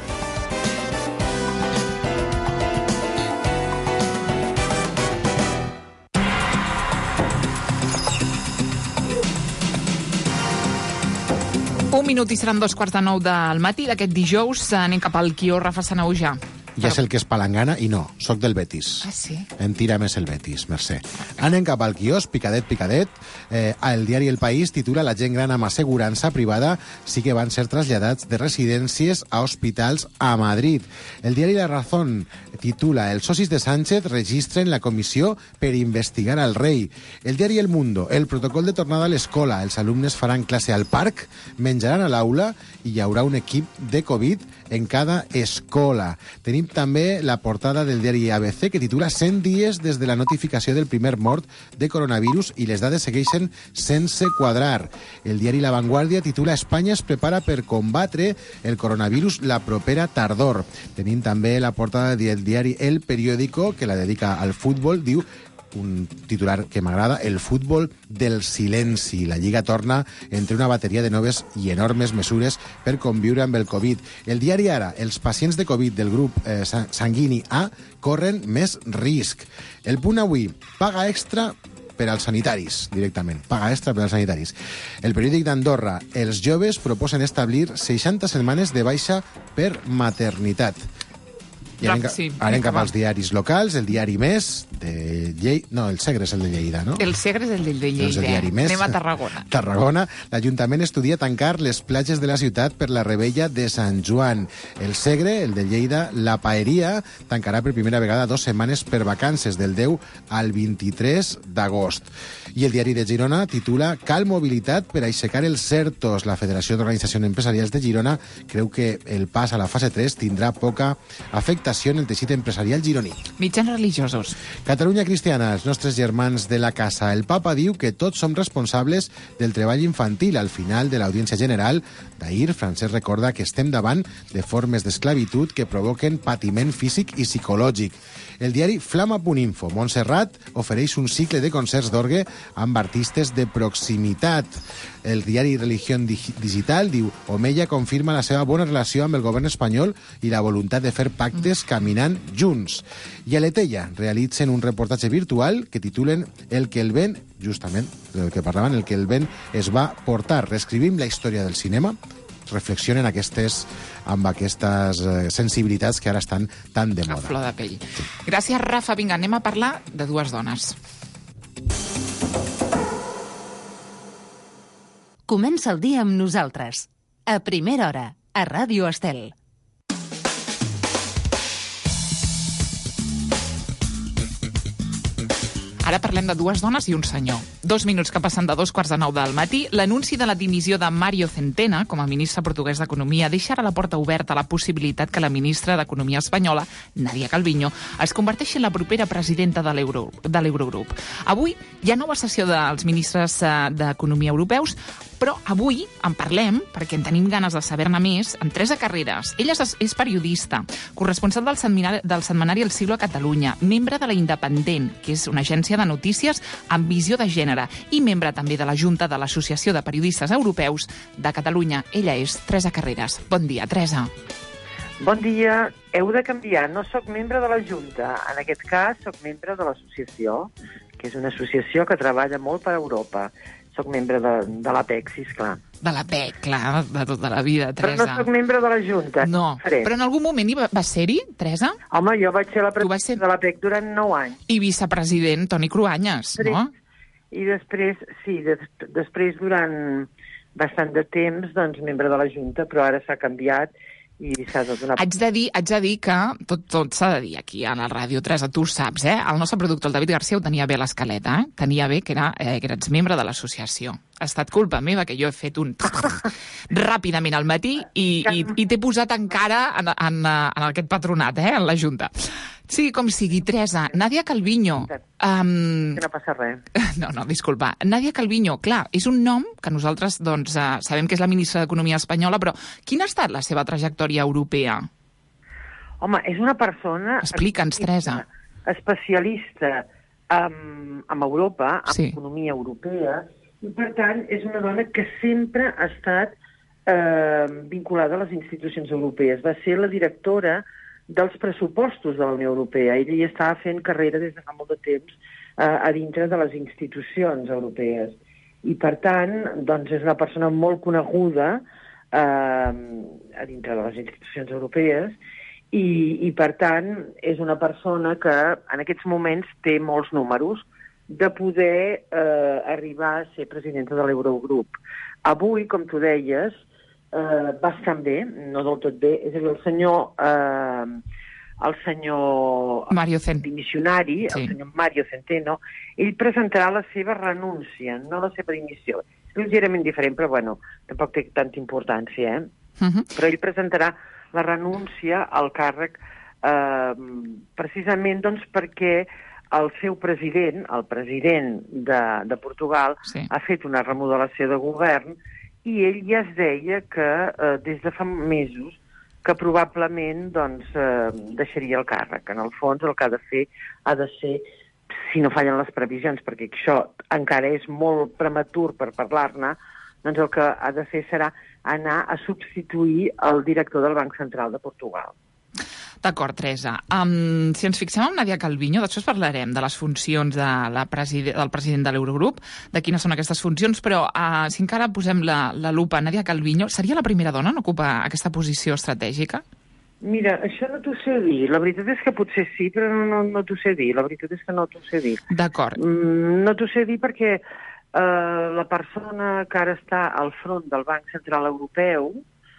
Un minut i seran 2:15 del matí d'aquest dijous. Anem cap al quió Rafa Sanauja. Ja sé el que és palangana i no, soc del Betis. Ah, sí? Em tira més el Betis, mercè. Anem cap al quiosc, picadet, picadet. El diari El País titula La gent gran amb assegurança privada sí que van ser traslladats de residències a hospitals a Madrid. El diari La Razón titula Els socis de Sánchez registren la comissió per investigar al rei. El diari El Mundo, el protocol de tornada a l'escola. Els alumnes faran classe al parc, menjaran a l'aula i hi haurà un equip de Covid en cada escola. Tenim també la portada del diari ABC que titula 100 dies des de la notificació del primer mort de coronavirus i les dades segueixen sense quadrar. El diari La Vanguardia titula Espanya es prepara per combatre el coronavirus la propera tardor. Tenim també la portada del diari El Periódico que la dedica al futbol, diu un titular que m'agrada, el futbol del silenci. La Lliga torna entre una bateria de noves i enormes mesures per conviure amb el Covid. El diari Ara, els pacients de Covid del grup sanguini A corren més risc. El Punt Avui, paga extra per als sanitaris, directament. Paga extra per als sanitaris. El periòdic d'Andorra, els joves proposen establir 60 setmanes de baixa per maternitat. I anem cap als diaris locals, el diari Més de Lleida... No, el Segre és el de Lleida, no? El Segre és el de Lleida. Doncs el diari Més. Anem a Tarragona. Tarragona. L'Ajuntament estudia tancar les platges de la ciutat per la rebella de Sant Joan. El Segre, el de Lleida, la Paeria, tancarà per primera vegada 2 setmanes per vacances, del 10 al 23 d'agost. I el diari de Girona titula Cal mobilitat per aixecar els certos. La Federació d'Organitzacions Empresarials de Girona creu que el pas a la fase 3 tindrà poca afectació en el teixit empresarial gironí. Mitjans religiosos. Catalunya Cristiana, els nostres germans de la casa. El papa diu que tots som responsables del treball infantil. Al final de l'audiència general d'ahir, Francesc recorda que estem davant de formes d'esclavitud que provoquen patiment físic i psicològic. El diari Flama.info. Montserrat ofereix un cicle de concerts d'orgue amb artistes de proximitat. El diari Religión Digital diu Omeya confirma la seva bona relació amb el govern espanyol i la voluntat de fer pactes caminant junts. I a l'Etella realitzen un reportatge virtual que titulen El que el vent, justament del que parlaven, El que el vent es va portar. Reescrivim la història del cinema, reflexionen amb aquestes sensibilitats que ara estan tan de moda. A flor de pell. Sí. Gràcies, Rafa. Vinga, anem a parlar de 2 dones. Comença el dia amb nosaltres. A primera hora, a Ràdio Estel. Ara parlem de 2 dones i un senyor. 2 minuts que passen de 2:45 del matí. L'anunci de la dimissió de Mário Centeno com a ministre portuguès d'Economia deixa ara la porta oberta a la possibilitat que la ministra d'Economia espanyola, Nadia Calviño, es converteixi en la propera presidenta de l'Eurogrup. Avui hi ha nova sessió dels ministres d'Economia europeus, però avui en parlem, perquè en tenim ganes de saber-ne més, amb Teresa Carreras. Ella és periodista, corresponsal del setmanari El Siglo a Catalunya, membre de La Independent, que és una agència de notícies amb visió de gènere, i membre també de la Junta de l'Associació de Periodistes Europeus de Catalunya. Ella és Teresa Carreras. Bon dia, Teresa. Bon dia. Heu de canviar. No sóc membre de la Junta. En aquest cas, sóc membre de l'associació, que és una associació que treballa molt per Europa. Soc membre de l'APEC, sisplau. De l'APEC, clar, de tota la vida, Teresa. Però no soc membre de la Junta. No, però en algun moment va ser-hi, Teresa? Home, jo vaig ser la presidenta de l'APEC durant 9 anys. I vicepresident Toni Cruanyes, no? I després, sí, després durant bastant de temps, doncs, membre de la Junta, però ara s'ha canviat i s'ha de donar... Haig de dir que tot s'ha de dir aquí a la ràdio, Teresa, tu ho saps, eh? El nostre productor, el David Garcia, ho tenia bé a l'escaleta, eh? Tenia bé que eres membre de l'associació. Ha estat culpa meva que jo he fet un ràpidament al matí i t'he posat encara en aquest patronat, en la Junta. Sí, com sigui, Teresa. Nadia Calviño. Que no passa res. No, disculpa. Nadia Calviño, clar, és un nom que nosaltres doncs, sabem que és la ministra d'Economia espanyola, però quina ha estat la seva trajectòria europea? Home, és una persona... Explica'ns, Teresa. Especialista en Europa, en economia europea, i per tant és una dona que sempre ha estat vinculada a les institucions europees. Va ser la directora dels pressupostos de la Unió Europea. Ella hi estava fent carrera des de fa molt de temps a dintre de les institucions europees. I, per tant, doncs és una persona molt coneguda a dintre de les institucions europees i, per tant, és una persona que en aquests moments té molts números de poder arribar a ser presidenta de l'Eurogrup. Avui, com tu deies, bastant bé, no del tot bé, és a dir, el senyor dimissionari, el senyor Mário Centeno, ell presentarà la seva renúncia, no la seva dimissió. És lleugerament diferent, però bueno, tampoc té tanta importància, Però ell presentarà la renúncia al càrrec precisament doncs perquè el seu president, el president de Portugal, ha fet una remodelació de govern i ell ja es deia que des de fa mesos que probablement doncs, deixaria el càrrec. En el fons el que ha de ser, si no fallen les previsions, perquè això encara és molt prematur per parlar-ne, doncs el que ha de fer serà anar a substituir el director del Banc Central de Portugal. D'acord, Teresa. Si ens fixem en Nadia Calviño, després parlarem de les funcions del president de l'Eurogrup, de quines són aquestes funcions, però si encara posem la lupa a Nadia Calviño, seria la primera dona en ocupar aquesta posició estratègica? Mira, això no t'ho sé dir. La veritat és que potser sí, però no t'ho sé dir. La veritat és que no t'ho sé dir. D'acord. No t'ho sé dir perquè la persona que ara està al front del Banc Central Europeu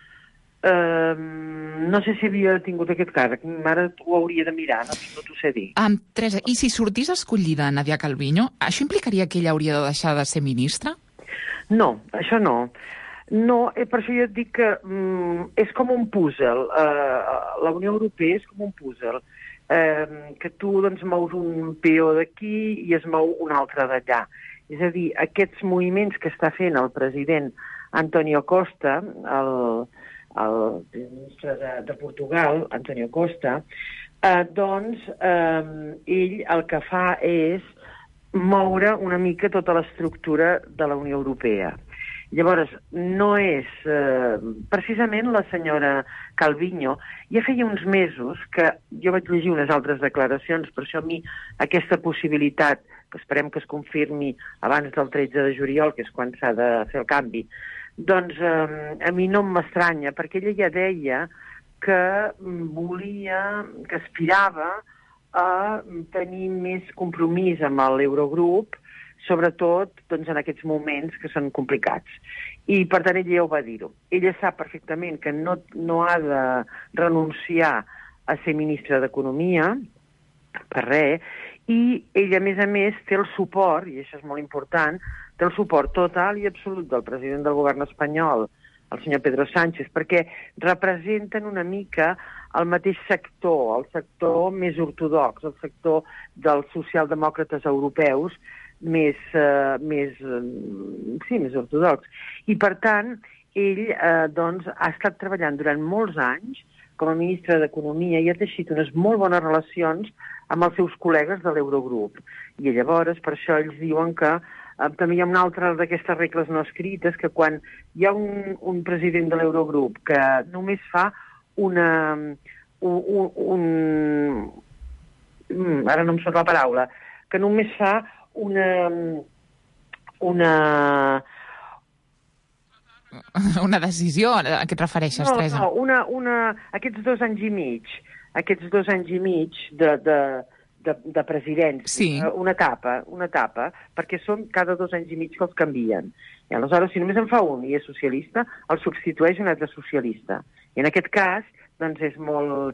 no sé si havia tingut aquest càrrec. Ara ho hauria de mirar, no t'ho sé dir. Teresa, i si sortís escollida Nadia Calviño, això implicaria que ella hauria de deixar de ser ministra? No, això no. No, per això jo et dic que és com un puzzle. La Unió Europea és com un puzzle. Que tu doncs, mous un peó d'aquí i es mou un altre d'allà. És a dir, aquests moviments que està fent el president António Costa, el ministre de Portugal, António Costa, doncs ell el que fa és moure una mica tota l'estructura de la Unió Europea. Llavors, no és precisament la senyora Calviño. Ja feia uns mesos que jo vaig llegir unes altres declaracions, per això a mi aquesta possibilitat, que esperem que es confirmi abans del 13 de juliol, que és quan s'ha de fer el canvi, doncs a mi no m'estranya, perquè ella ja deia que volia, que aspirava a tenir més compromís amb l'Eurogrup, sobretot doncs, en aquests moments que són complicats. I, per tant, ella ja ho va dir-ho. Ella sap perfectament que no ha de renunciar a ser ministra d'Economia, per res, i ella, a més, té el suport, i això és molt important, té el suport total i absolut del president del govern espanyol, el senyor Pedro Sánchez, perquè representen una mica el mateix sector, el sector més ortodox, el sector dels socialdemòcrates europeus, més ortodox. I, per tant, ell doncs, ha estat treballant durant molts anys com a ministre d'Economia i ha teixit unes molt bones relacions amb els seus col·legues de l'Eurogrup. I llavors, per això, ells diuen que també hi ha una altra d'aquestes regles no escrites, que quan hi ha un president de l'Eurogrup que només fa ara no em surt la paraula, que només fa una decisió a què et refereixes, Teresa? No, aquests 2 anys i mig de presidència, sí. Una etapa, perquè són cada 2 anys i mig que els canvien. I aleshores, si només en fa un i és socialista, el substitueix un altre socialista. I en aquest cas, doncs és molt...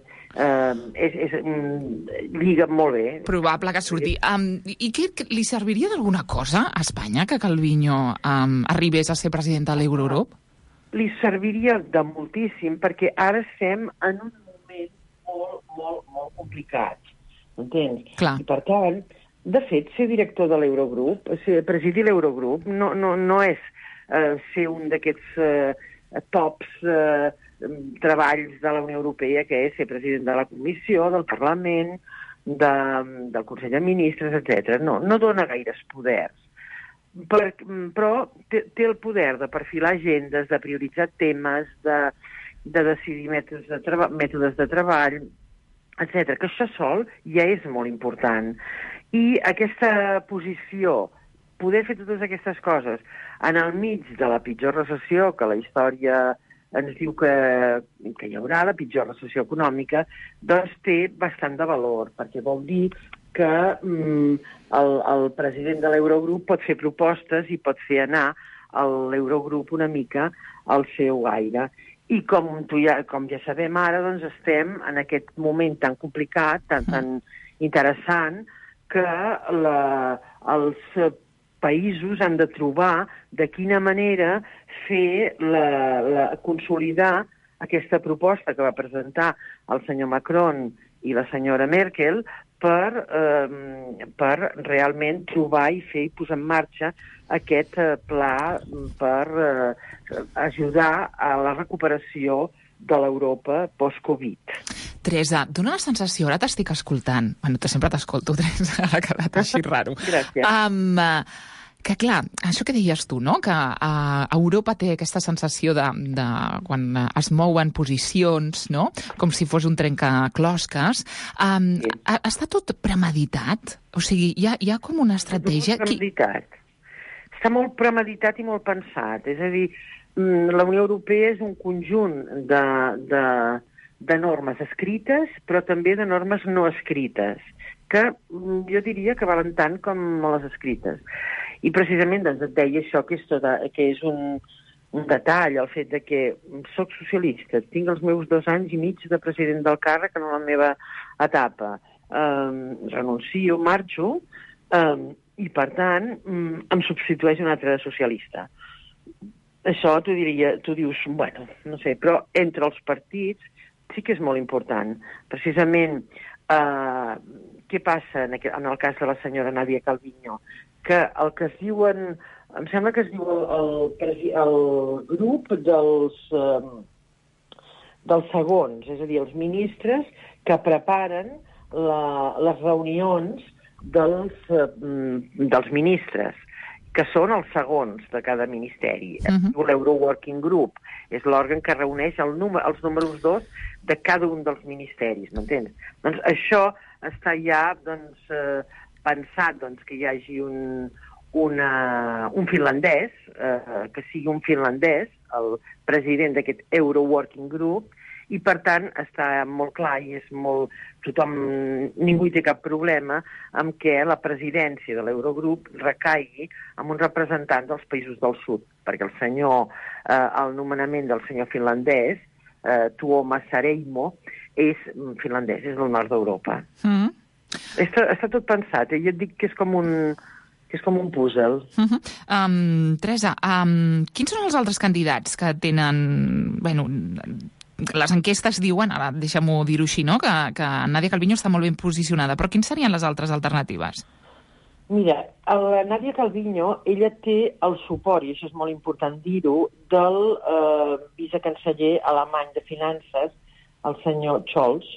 lliga molt bé. Probable que surti. I què li serviria d'alguna cosa a Espanya que Calviño arribés a ser president de l'Eurogrup? Li serviria de moltíssim, perquè ara estem en un moment molt complicat. Entens? Clar. I per tant, de fet, ser director de l'Eurogrup, presidir l'Eurogrup, no és ser un d'aquests tops treballs de la Unió Europea, que és ser president de la Comissió, del Parlament, del Consell de Ministres, etc. No dona gaires poders. Però té el poder de perfilar agendes, de prioritzar temes, de decidir mètodes de treball, etc. Que això sol ja és molt important. I aquesta posició, poder fer totes aquestes coses en el mig de la pitjor recessió que la història ens diu que hi haurà, la pitjor recessió econòmica, doncs té bastant de valor, perquè vol dir que el president de l'Eurogrup pot fer propostes i pot fer anar a l'Eurogrup una mica al seu aire. I com ja sabem ara, doncs estem en aquest moment tan complicat, tan interessant, que els països han de trobar de quina manera consolidar aquesta proposta que va presentar el senyor Macron i la senyora Merkel per realment trobar i fer i posar en marxa aquest pla per ajudar a la recuperació de l'Europa post-Covid. Teresa, dona la sensació, ara t'estic escoltant, bueno, sempre t'escolto, Teresa, ha quedat així raro. Gràcies. Que clar, això que deies tu, no? Que Europa té aquesta sensació de quan es mouen posicions, no? Com si fos un trencaclosques. Està tot premeditat? O sigui, hi ha com una estratègia... Està molt premeditat i molt pensat. És a dir, la Unió Europea és un conjunt de normes escrites, però també de normes no escrites, que jo diria que valen tant com les escrites. I precisament doncs, et deia això, que és un detall, el fet de que soc socialista, tinc els meus 2 anys i mig de president del càrrec en la meva etapa, renuncio, marxo, i per tant em substitueix un altre socialista. Això tu dius, bueno, no sé, però entre els partits sí que és molt important. Precisament, què passa en el cas de la senyora Nadia Calviño? Que el que es diuen, em sembla que es diu el grup dels segons, és a dir, els ministres que preparen les reunions dels ministres, que són els segons de cada ministeri. L'Euro-Working Group és l'òrgan que reuneix els números 2 de cada un dels ministeris, m'entens? Doncs això està ja pensat que hi hagi un finlandès, que sigui un finlandès, el president d'aquest Euro-Working Group, i per tant està molt clar i és molt... ningú hi té cap problema amb què la presidència de l'Eurogrup recaigui amb un representant dels països del sud, perquè el nomenament del senyor finlandès, Tuomas Sareimo, és finlandès, és del nord d'Europa. Està tot pensat, jo et dic que és com un puzzle. Teresa, quins són els altres candidats que tenen... Bueno, les enquestes diuen, ara deixa'm-ho dir-ho així, no? Que Nadia Calviño està molt ben posicionada, però quines serien les altres alternatives? Mira, la Nadia Calviño, ella té el suport, i això és molt important dir-ho, del vicecanceller alemany de Finances, el senyor Scholz,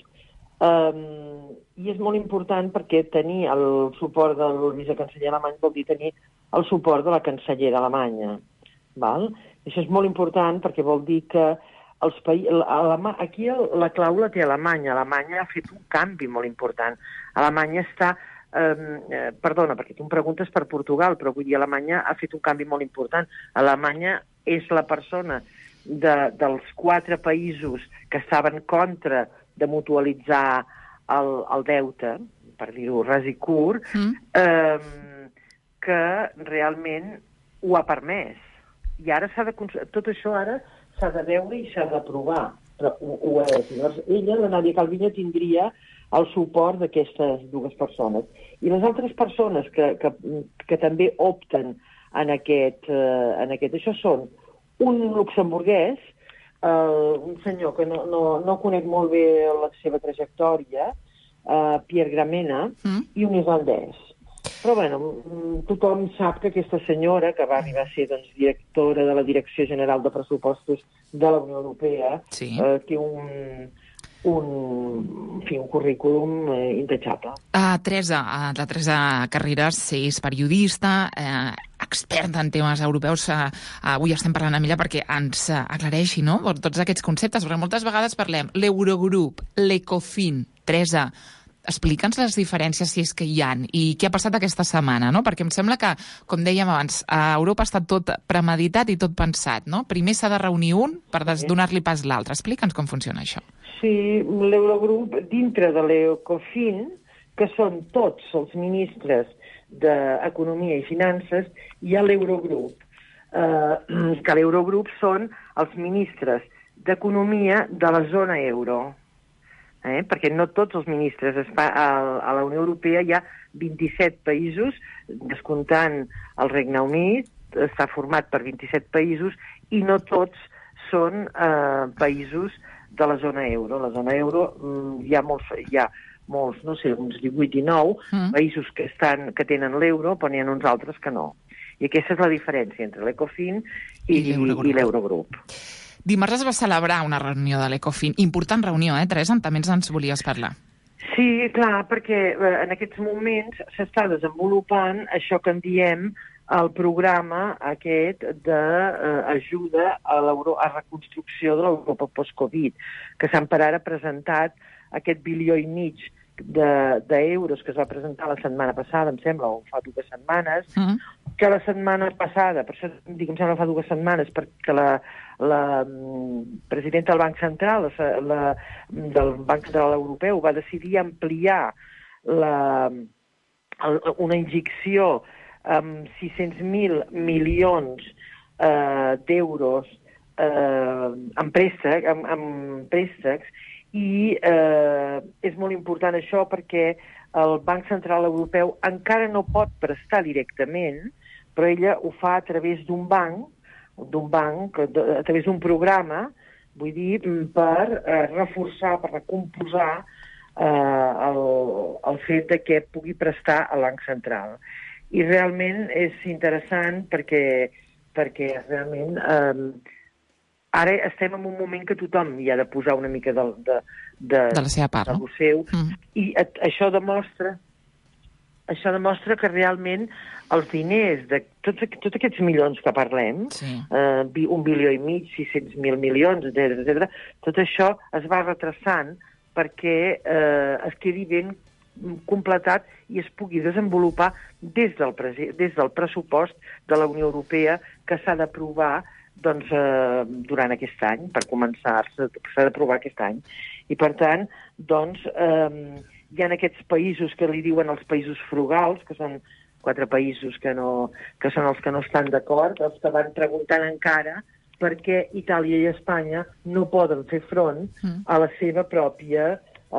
i és molt important perquè tenir el suport del vicecanceller alemany vol dir tenir el suport de la cancellera alemanya. Val? Això és molt important perquè vol dir que aquí la clau la té Alemanya. Alemanya ha fet un canvi molt important. Alemanya està... perdona, perquè tu em preguntes per Portugal, però vull dir, Alemanya ha fet un canvi molt important. Alemanya és la persona dels 4 països que estaven contra de mutualitzar el deute, per dir-ho ras i curt, que realment ho ha permès. I ara tot això ara s'ha de veure i s'ha d'aprovar. Però ho és. Llavors, ella, la Nadia Calviño, tindria el suport d'aquestes 2 persones. I les altres persones que també opten en aquest... Això són un luxemburguès, un senyor que no conec molt bé la seva trajectòria, Pierre Gramena, i un irlandès. Però, bueno, tothom sap que aquesta senyora, que va arribar a ser directora de la Direcció General de Pressupostos de la Unió Europea, té un currículum intachable. Teresa, la Teresa Carreras és periodista, experta en temes europeus. Avui estem parlant amb ella perquè ens aclareixi, no?, tots aquests conceptes, perquè moltes vegades parlem l'Eurogrup, l'Ecofin. Teresa, explica'ns les diferències, si és que hi ha, i què ha passat aquesta setmana, no? Perquè em sembla que, com dèiem abans, a Europa està tot premeditat i tot pensat, no? Primer s'ha de reunir un per donar-li pas l'altre. Explica'ns com funciona això. Sí, l'Eurogrup, dintre de l'Ecofin, que són tots els ministres d'Economia i Finances, hi ha l'Eurogrup. Que l'Eurogrup són els ministres d'Economia de la zona euro. Perquè no tots els ministres a la Unió Europea hi ha 27 països, descomptant el Regne Unit, està format per 27 països i no tots són països de la zona euro. La zona euro hi ha molts, no sé, uns 18 i 9 països que tenen l'euro, però n'hi ha uns altres que no. I aquesta és la diferència entre l'Ecofin i l'Eurogrup. Dimarts es va celebrar una reunió de l'Ecofin. Important reunió, Teresa? També ens volies parlar. Sí, clar, perquè en aquests moments s'està desenvolupant això que en diem el programa aquest d'ajuda a reconstrucció de l'Europa post-Covid, que per ara ha presentat aquest 1,5 bilió d'euros que es va presentar la setmana passada, em sembla, o fa 2 setmanes, que la setmana passada, per això dic em sembla fa 2 setmanes, perquè la presidenta del Banc Central, del Banc Central Europeu, va decidir ampliar una injecció amb 600.000 milions d'euros en préstecs, i és molt important això perquè el Banc Central Europeu encara no pot prestar directament, però ella ho fa a través d'un banc, a través d'un programa, vull dir, per reforçar, per recomposar el fet de que pugui prestar al Banc Central. I realment és interessant perquè realment ara estem en un moment que tothom hi ha de posar una mica de la seva part, no? Seu, i això demostra que realment els diners de tots aquests milions que parlem, 1,5 bilió, 600.000 milions, etc., tot això es va retrasant perquè es quedi ben completat i es pugui desenvolupar des del pressupost de la Unió Europea que s'ha d'aprovar durant aquest any, per començar, s'ha d'aprovar aquest any. I, per tant, hi ha aquests països que li diuen els països frugals, que són 4 països que són els que no estan d'acord, els que van preguntant encara per què Itàlia i Espanya no poden fer front a la seva pròpia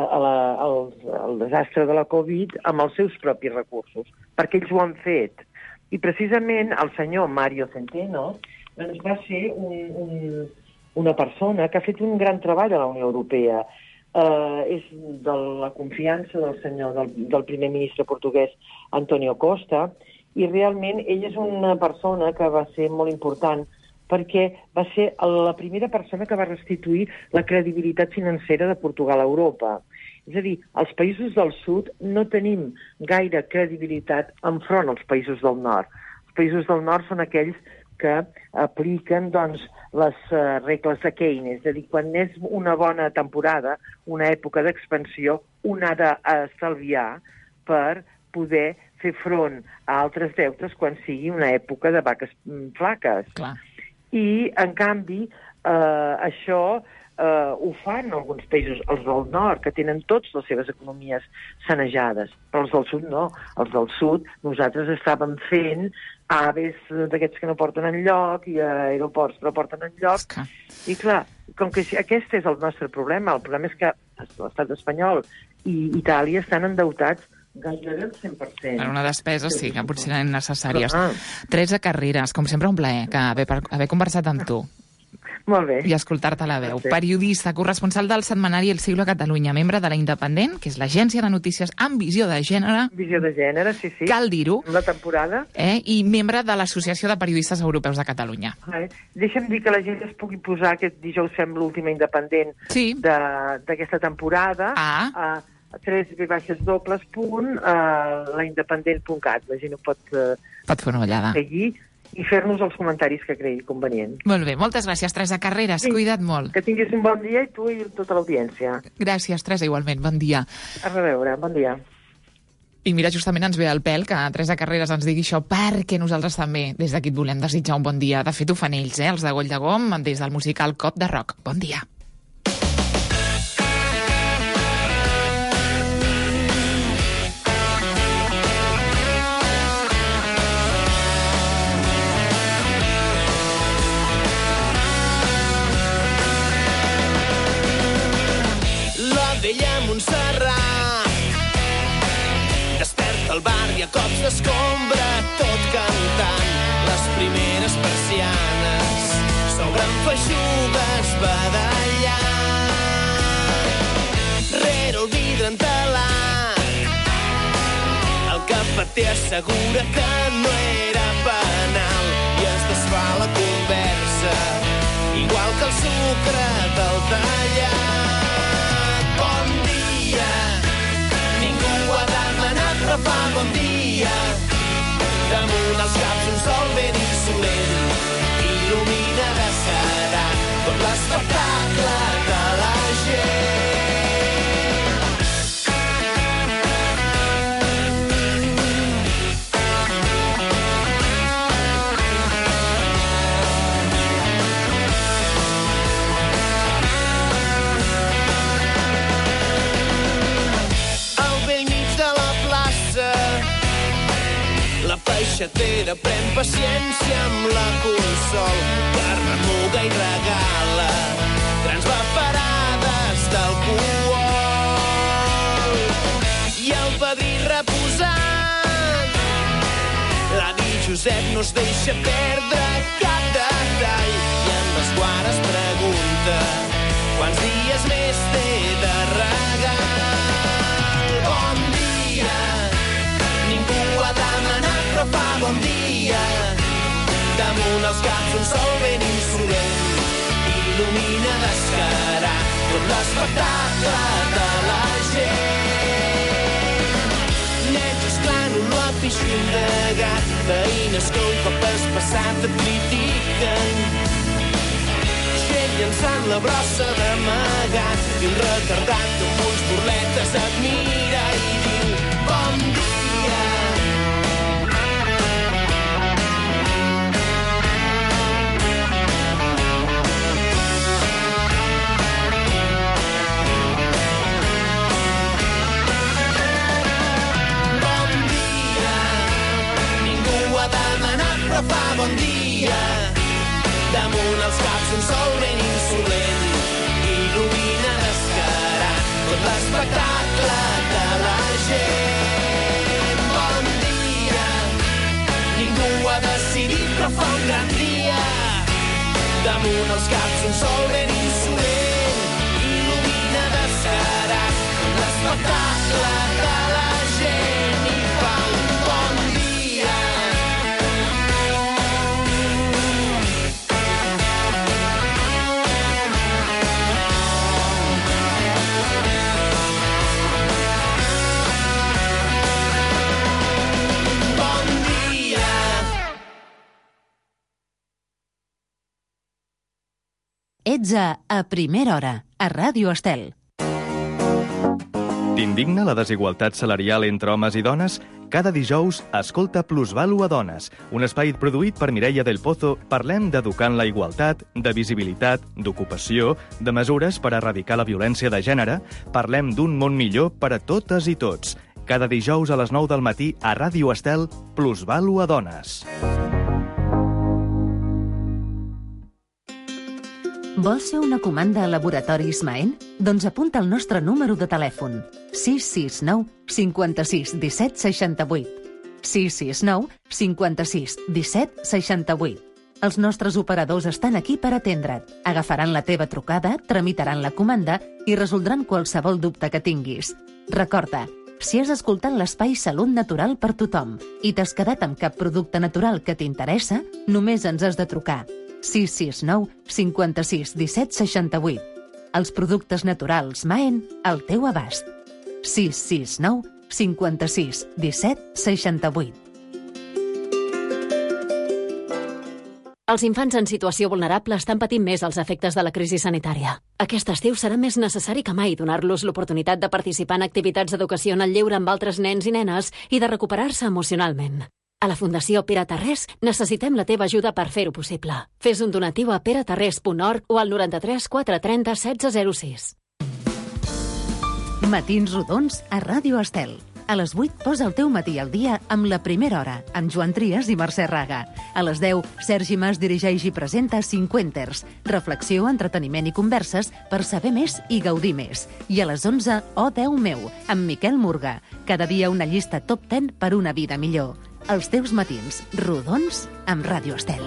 al desastre de la Covid amb els seus propis recursos, perquè ells ho han fet. I precisament el senyor Mario Centeno va ser una persona que ha fet un gran treball a la Unió Europea. És de la confiança del primer ministre portuguès António Costa, i realment ell és una persona que va ser molt important perquè va ser la primera persona que va restituir la credibilitat financera de Portugal a Europa. És a dir, els països del sud no tenim gaire credibilitat enfront als països del nord. Els països del nord són aquells que apliquen les regles de Keynes, és a dir, quan és una bona temporada, una època d'expansió, un ha d'estalviar per poder fer front a altres deutes quan sigui una època de vaques flaques. Clar. I, en canvi, això ho fan alguns països, els del nord, que tenen tots les seves economies sanejades, però els del sud no. Els del sud nosaltres estàvem fent aves d'aquests que no porten enlloc i aeroports que no porten enlloc. I clar, com que aquest és el nostre problema, el problema és que l'estat espanyol i Itàlia estan endeutats gairebé el 100%. Per una despesa sí, que potser eren necessàries. Teresa Carreras, com sempre un plaer haver conversat amb tu. Molt bé. I escoltar-te la veu. Periodista, corresponsal del setmanari El Siglo a Catalunya, membre de La Independent, que és l'agència de notícies amb visió de gènere. Visió de gènere, sí. Cal dir-ho. La temporada. I membre de l'Associació de Periodistes Europeus de Catalunya. Deixa'm dir que la gent es pugui posar aquest dijous fem l'última Independent d'aquesta temporada a www.laindependent.cat. La gent ho pot fer una ullada. Seguir i fer-nos els comentaris que cregui convenient. Molt bé, moltes gràcies, Teresa Carreras. Cuida't molt. Que tinguis un bon dia, i tu i tota l'audiència. Gràcies, Teresa, igualment. Bon dia. A reveure, bon dia. I mira, justament ens ve al pèl que Teresa Carreras ens digui això, perquè nosaltres també des d'aquí et volem desitjar un bon dia. De fet, ho fan ells, els de Goll de Gom, des del musical Cop de Rock. Bon dia. Desperta el barri a cops d'escombra, tot cantant les primeres persianes s'obren feixugues badallant. Rere el vidre entelat el cafeter assegura que no era penal i es desfà la conversa igual que el sucre del tallat. Bon dia, ningú ha demanat, però fa bon dia. Damunt els caps un sol peixatera pren paciència amb la Consol. Carme Muga i regala grans vaporades d'alcohol. I el padrí reposant, l'avi Josep no es deixa perdre cap detall. I en l'esguard es pregunta quants dies més té de regal. Bon dia, ningú ho ha demanat però fa bon dia. Damunt els caps un sol ben insolent il·lumina descarat tot l'espectacle de la gent. Nens esclant un lapixin de gat, veïnes que un cop has passat et critiquen. Gent llançant la brossa d'amagat i un retardat amb ulls burletes et mira i diu bon dia. Però fa bon dia. Damunt els caps un sol ben insolent il·lumina descarat tot l'espectacle de la gent. Bon dia, ningú ho ha decidit però fa un gran dia. Damunt els caps un sol ben insolent il·lumina descarat tot l'espectacle de la gent i fa un bon dia. Ets a Primera Hora, a Ràdio Estel. T'indigna la desigualtat salarial entre homes i dones? Cada dijous, escolta Plusvalu a Dones, un espai produït per Mireia del Pozo. Parlem d'educar en la igualtat, de visibilitat, d'ocupació, de mesures per erradicar la violència de gènere. Parlem d'un món millor per a totes i tots. Cada dijous a les 9 del matí a Ràdio Estel, Plusvalu a Dones. Vols fer una comanda a Laboratoris Maen? Doncs apunta el nostre número de telèfon. 669 56 17 68. 669 56 17 68. Els nostres operadors estan aquí per atendre't. Agafaran la teva trucada, tramitaran la comanda i resoldran qualsevol dubte que tinguis. Recorda, si has escoltat l'espai Salut Natural per tothom i t'has quedat amb cap producte natural que t'interessa, només ens has de trucar. 669 56 17 68. Els productes naturals Maen al teu abast. 669 56 17 68. Els infants en situació vulnerable estan patint més els efectes de la crisi sanitària. Aquest estiu serà més necessari que mai donar-los l'oportunitat de participar en activitats d'educació en el lleure amb altres nens i nenes i de recuperar-se emocionalment. A la Fundació Pere Tarrés necessitem la teva ajuda per fer-ho possible. Fes un donatiu a peretarrés.org o al 93 430 1606. Matins rodons a Ràdio Estel. A les 8 posa el teu matí al dia amb La Primera Hora, amb Joan Trias i Mercè Raga. A les 10, Sergi Mas dirigeix i presenta 50ers. Reflexió, entreteniment i converses per saber més i gaudir més. I a les 11, Oh Déu meu, amb Miquel Murga. Cada dia una llista top 10 per una vida millor. Els teus matins rodons amb Ràdio Estel.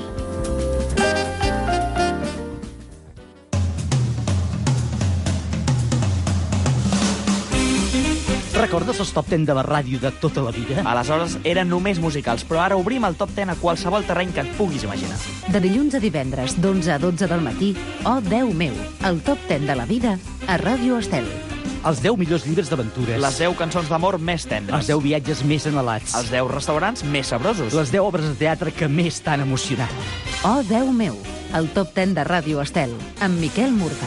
Recordes els top 10 de la ràdio de tota la vida? Aleshores eren només musicals, però ara obrim el top 10 a qualsevol terreny que et puguis imaginar. De dilluns a divendres, d'11 a 12 del matí, Oh Déu meu, el top 10 de la vida a Ràdio Estel. Els 10 millors llibres d'aventures. Les 10 cançons d'amor més tendres. Els 10 viatges més anhelats. Els 10 restaurants més sabrosos. Les 10 obres de teatre que més t'han emocionat. Oh Déu meu, el top 10 de Ràdio Estel, amb Miquel Murga.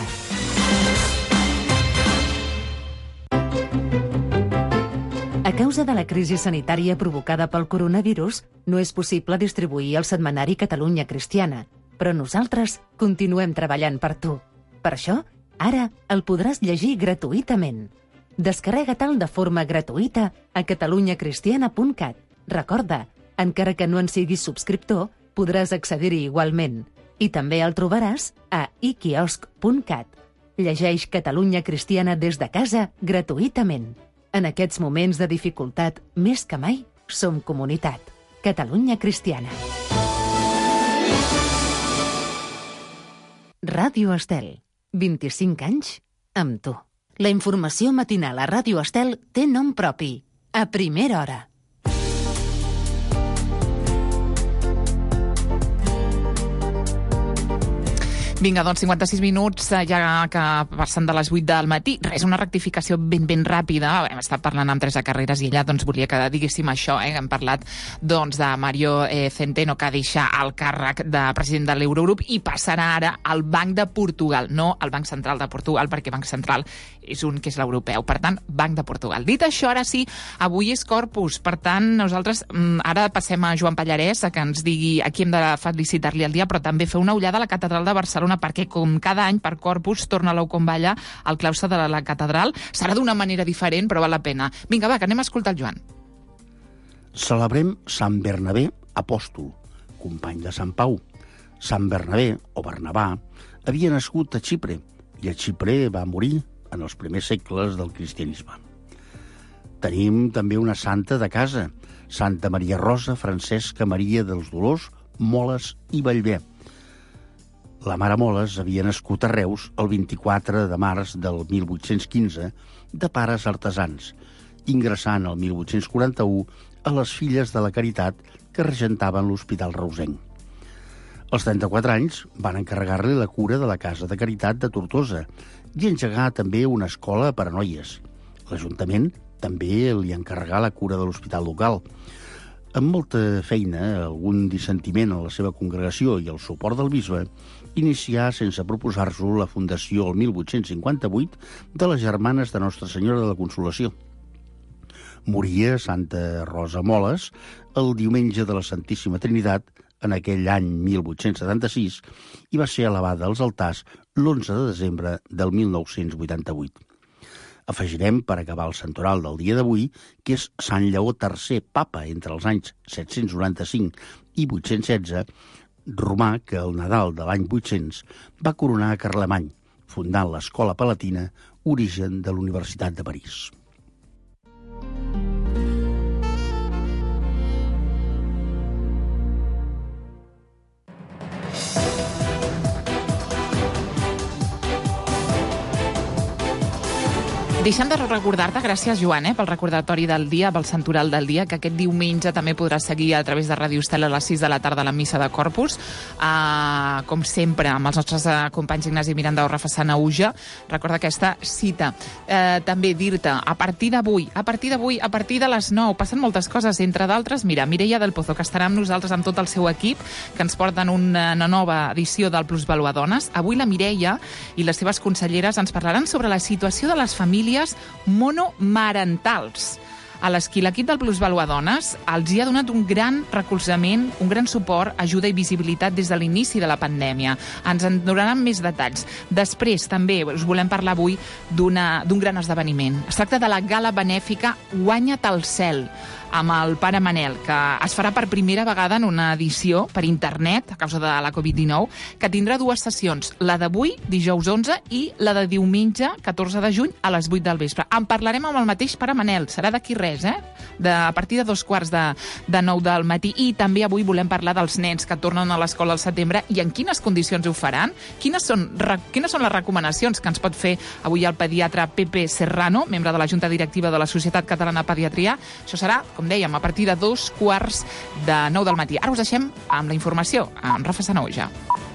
A causa de la crisi sanitària provocada pel coronavirus, no és possible distribuir el setmanari Catalunya Cristiana, però nosaltres continuem treballant per tu. Per això, ara el podràs llegir gratuïtament. Descarrega-te'l de forma gratuïta a catalunyacristiana.cat. Recorda, Encara que no en siguis subscriptor, podràs accedir-hi igualment. I també el trobaràs a iquiosc.cat. Llegeix Catalunya Cristiana des de casa gratuïtament. En aquests moments de dificultat, més que mai, som comunitat. Catalunya Cristiana. Ràdio Estel. 25 anys amb tu. La informació matinal a Ràdio Estel té nom propi. A primera hora. Vinga, doncs 56 minuts, ja que passen de les 8 del matí. Res, una rectificació ben ràpida. Hem estat parlant amb Teresa Carreras i ella volia que diguéssim això. Hem parlat de Mario Centeno, que deixa el càrrec de president de l'Eurogrup i passarà ara al Banc de Portugal, no al Banc Central de Portugal, perquè Banc Central és un que és l'europeu. Per tant, Banc de Portugal. Dit això, ara sí, avui és Corpus. Per tant, nosaltres ara passem a Joan Pallarès a que ens digui a qui hem de felicitar-li el dia, però també fer una ullada a la Catedral de Barcelona, perquè com cada any per Corpus torna l'Aucomballa al claustre de la catedral. Serà d'una manera diferent, però val la pena. Vinga, va, que anem a escoltar el Joan. Celebrem Sant Bernabé apòstol, company de Sant Pau. Sant Bernabé, o Bernabà, havia nascut a Xipre, i a Xipre va morir en els primers segles del cristianisme. Tenim també una santa de casa, Santa Maria Rosa Francesca Maria dels Dolors, Moles i Bellver. La mare Moles havia nascut a Reus el 24 de març del 1815 de pares artesans, ingressant el 1841 a les Filles de la Caritat que regentaven l'Hospital Reusenc. Als 34 anys van encarregar-li la cura de la Casa de Caritat de Tortosa i engegar també una escola per a noies. L'Ajuntament també li encarregà la cura de l'hospital local. Amb molta feina, algun dissentiment en la seva congregació i el suport del bisbe, inicià sense proposar-s'ho la fundació el 1858 de les Germanes de Nostra Senyora de la Consolació. Moria Santa Rosa Moles el diumenge de la Santíssima Trinitat en aquell any 1876 i va ser elevada als altars l'11 de desembre del 1988. Afegirem, per acabar el santoral del dia d'avui, que és Sant Lleó III, papa entre els anys 795 i 816, romà que el Nadal de l'any 800 va coronar a Carlemany, fundant l'Escola Palatina, origen de l'Universitat de París. Deixem de recordar-te, gràcies Joan, pel recordatori del dia, pel santoral del dia, que aquest diumenge també podràs seguir a través de Ràdio Estel a les 6 de la tarda la missa de Corpus, com sempre, amb els nostres companys Ignasi Miranda o Rafa Sanauja. Recorda aquesta cita. També dir-te, a partir d'avui, a partir de les 9, passen moltes coses, entre d'altres, mira, Mireia del Pozo, que estarà amb nosaltres amb tot el seu equip, que ens porten una nova edició del Plusvaluadones. Avui la Mireia i les seves conselleres ens parlaran sobre la situació de les famílies monomarentals, a les qui l'equip del Plusvaluadones els hi ha donat un gran recolzament, un gran suport, ajuda i visibilitat des de l'inici de la pandèmia. Ens en donaran més detalls. Després, també, us volem parlar avui d'un gran esdeveniment. Es tracta de la gala benèfica Guanya't el cel, amb el Pare Manel, que es farà per primera vegada en una edició per internet, a causa de la Covid-19, que tindrà dues sessions, la d'avui, dijous 11, i la de diumenge, 14 de juny, a les 8 del vespre. En parlarem amb el mateix Pare Manel, serà d'aquí res, a partir de 8:45 del matí, i també avui volem parlar dels nens que tornen a l'escola al setembre i en quines condicions ho faran, quines són les recomanacions que ens pot fer avui el pediatre Pepe Serrano, membre de la Junta Directiva de la Societat Catalana de Pediatria. Això serà, com dèiem, a partir de 8:45 del matí. Ara us deixem amb la informació, amb Rafa Sanauja.